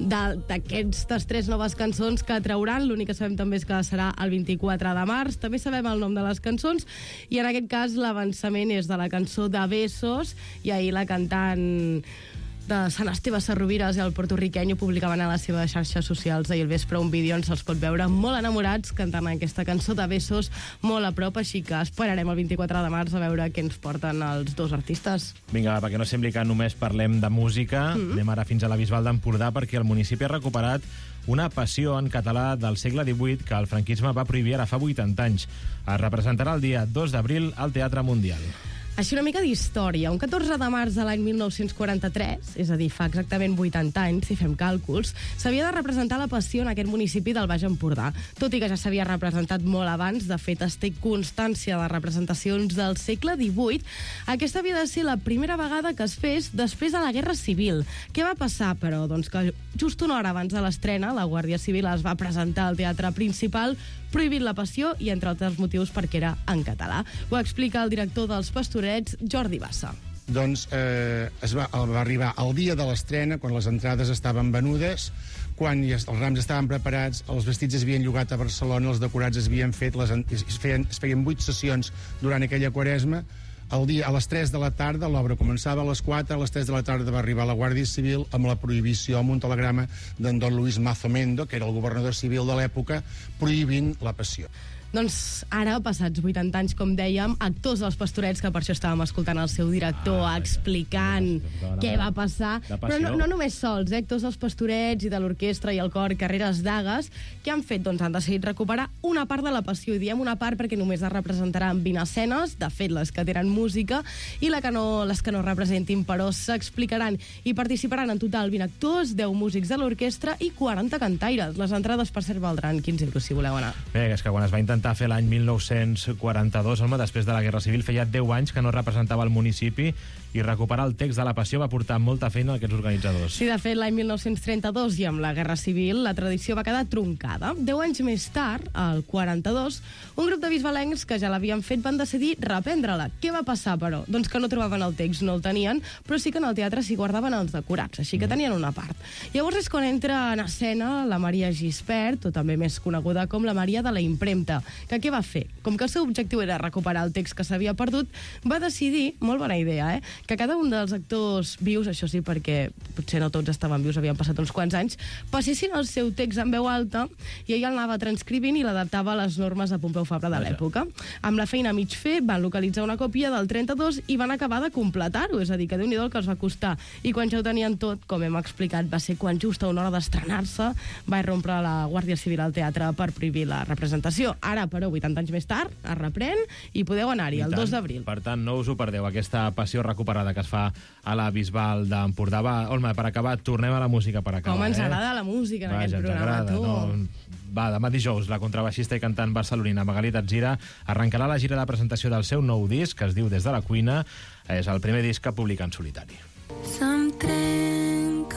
d'aquestes tres noves cançons que trauran. L'únic que sabem també és que serà el vint-i-quatre de març. També sabem el nom de les cançons i en aquest cas l'avançament és de la cançó de Besos i ahir la cantant de Sant Esteve Sarrovires i el portorriqueny ho publicaven a les seves xarxes socials ahir al vespre un vídeo on se'ls pot veure molt enamorats cantant aquesta cançó de Besos molt a prop, així que esperarem el vint-i-quatre de març a veure què ens porten els dos artistes. Vinga, perquè no sembli que només parlem de música, mm-hmm. anem ara fins a la Bisbal d'Empordà perquè el municipi ha recuperat una passió en català del segle divuit que el franquisme va prohibir ara fa vuitanta anys. Es representarà el dia dos d'abril al Teatre Mundial. Així una mica d'història. Un catorze de març de l'any mil nou-cents quaranta-tres, és a dir, fa exactament vuitanta anys, si fem càlculs, s'havia de representar la passió en aquest municipi del Baix Empordà. Tot i que ja s'havia representat molt abans, de fet es té constància de representacions del segle divuit, aquesta havia de ser la primera vegada que es fes després de la Guerra Civil. Què va passar, però? Doncs que just una hora abans de l'estrena, la Guàrdia Civil es va presentar al Teatre Principal prohibint la passió i, entre altres motius, perquè era en català. Ho explica el director dels Pastorets, Jordi Bassa. Doncs eh, es va, va arribar el dia de l'estrena, quan les entrades estaven venudes, quan els rams estaven preparats, els vestits es havien llogat a Barcelona, els decorats es havien fet, les, es, feien, es feien vuit sessions durant aquella quaresma. El dia, a les tres de la tarda, l'obra començava a les quatre, a les tres de la tarda va arribar la Guàrdia Civil amb la prohibició, amb un telegrama d'en Don Luis Mazo Mendo, que era el governador civil de l'època, prohibint la passió. Doncs ara, passats vuitanta anys, com dèiem, actors dels Pastorets, que per això estàvem escoltant el seu director ah, explicant ja, què va passar, però no, no només sols, eh? Actors dels Pastorets i de l'orquestra i el cor Carreres Dagues, que han fet, doncs han decidit recuperar una part de la passió, i diem una part perquè només es representaran vint escenes, de fet les que tenen música, i la que no, les que no representin, però s'explicaran i participaran en total vint actors, deu músics de l'orquestra i quaranta cantaires. Les entrades, per cert, valdran quinze euros si voleu anar. Bé, és que quan es va intentar fer l'any mil nou-cents quaranta-dos, home, després de la Guerra Civil, feia deu anys que no representava el municipi i recuperar el text de la passió va portar molta feina a aquests organitzadors. Sí, de fet, l'any mil nou-cents trenta-dos i amb la Guerra Civil la tradició va quedar troncada. Deu anys més tard, al quaranta-dos, un grup de bisbalencs que ja l'havien fet van decidir reprendre-la. Què va passar, però? Doncs que no trobaven el text, no el tenien, però sí que en el teatre s'hi guardaven els decorats, així que tenien una part. Llavors és quan entra en escena la Maria Gispert, o també més coneguda com la Maria de la Impremta, que què va fer? Com que el seu objectiu era recuperar el text que s'havia perdut, va decidir, molt bona idea, eh, que cada un dels actors vius, això sí, perquè potser no tots estaven vius, havien passat uns quants anys, passessin el seu text en veu alta i ell el anava transcrivint i l'adaptava a les normes de Pompeu Fabra de l'època. Amb la feina a mig fer, van localitzar una còpia del trenta-dos i van acabar de completar-ho, és a dir, que Déu-n'hi-do el que els va costar. I quan ja ho tenien tot, com hem explicat, va ser quan just a una hora d'estrenar-se va irrompre la Guàrdia Civil al teatre per prohibir la representació. Ara, però, vuitanta anys més tard, es reprèn i podeu anar-hi el dos d'abril. Per tant, no us ho perdeu, aquesta passió recuperada que es fa a la Bisbal d'Empordà. Va, Olma, per acabar, tornem a la música per acabar. Com ens eh? agrada la música en Vaja, aquest programa, agrada, tu. No? Va, demà dijous, la contrabaixista i cantant barcelonina Magali Tatzira arrencarà la gira de presentació del seu nou disc, que es diu Des de la cuina. És el primer disc que publica en solitari. Se'm trenca el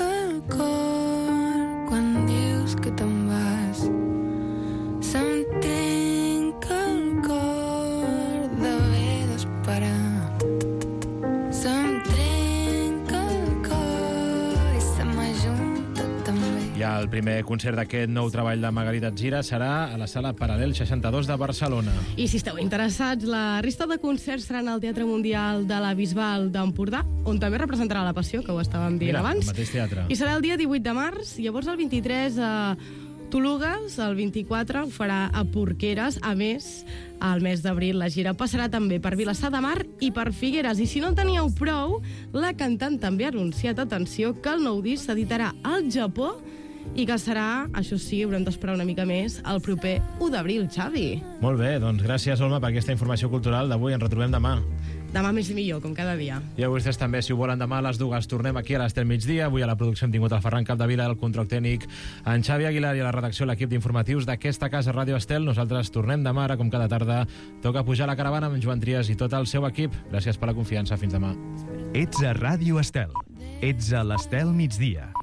cor quan dius que te'n vas. Se'm trenca el cor d'haver d'esperar. Se'm trenca el cor i se m'ajunta també. I el primer concert d'aquest nou treball de Margarita Gira serà a la sala Paral·lel seixanta-dos de Barcelona. I si esteu interessats, la resta de concerts seran al Teatre Mundial de la Bisbal d'Empordà, on també representarà La Passió, que ho estàvem dient Mira, abans. el mateix teatre. I serà el dia divuit de març, llavors el vint-i-tres a Tolugues, el vint-i-quatre ho farà a Porqueres. A més, al mes d'abril la gira passarà també per Vilassar de Mar i per Figueres. I si no en teníeu prou, la cantant també ha anunciat, atenció, que el nou disc s'editarà al Japó i que serà, això sí, haurem d'esperar una mica més, el proper u d'abril, Xavi. Molt bé, doncs gràcies, Olma, per aquesta informació cultural d'avui. Ens retrobem demà. Demà més i millor, com cada dia. I a vostès també, si ho volen, demà a les dues tornem aquí a l'Estel Migdia. Avui a la producció hem tingut el Ferran Capdevila, el control tècnic, en Xavi Aguilar, i a la redacció l'equip d'informatius d'aquesta casa Ràdio Estel. Nosaltres tornem demà, ara com cada tarda. Toca pujar a la caravana amb Joan Trias i tot el seu equip. Gràcies per la confiança. Fins demà. Ets a Ràdio Estel. Ets a l'Estel Migdia.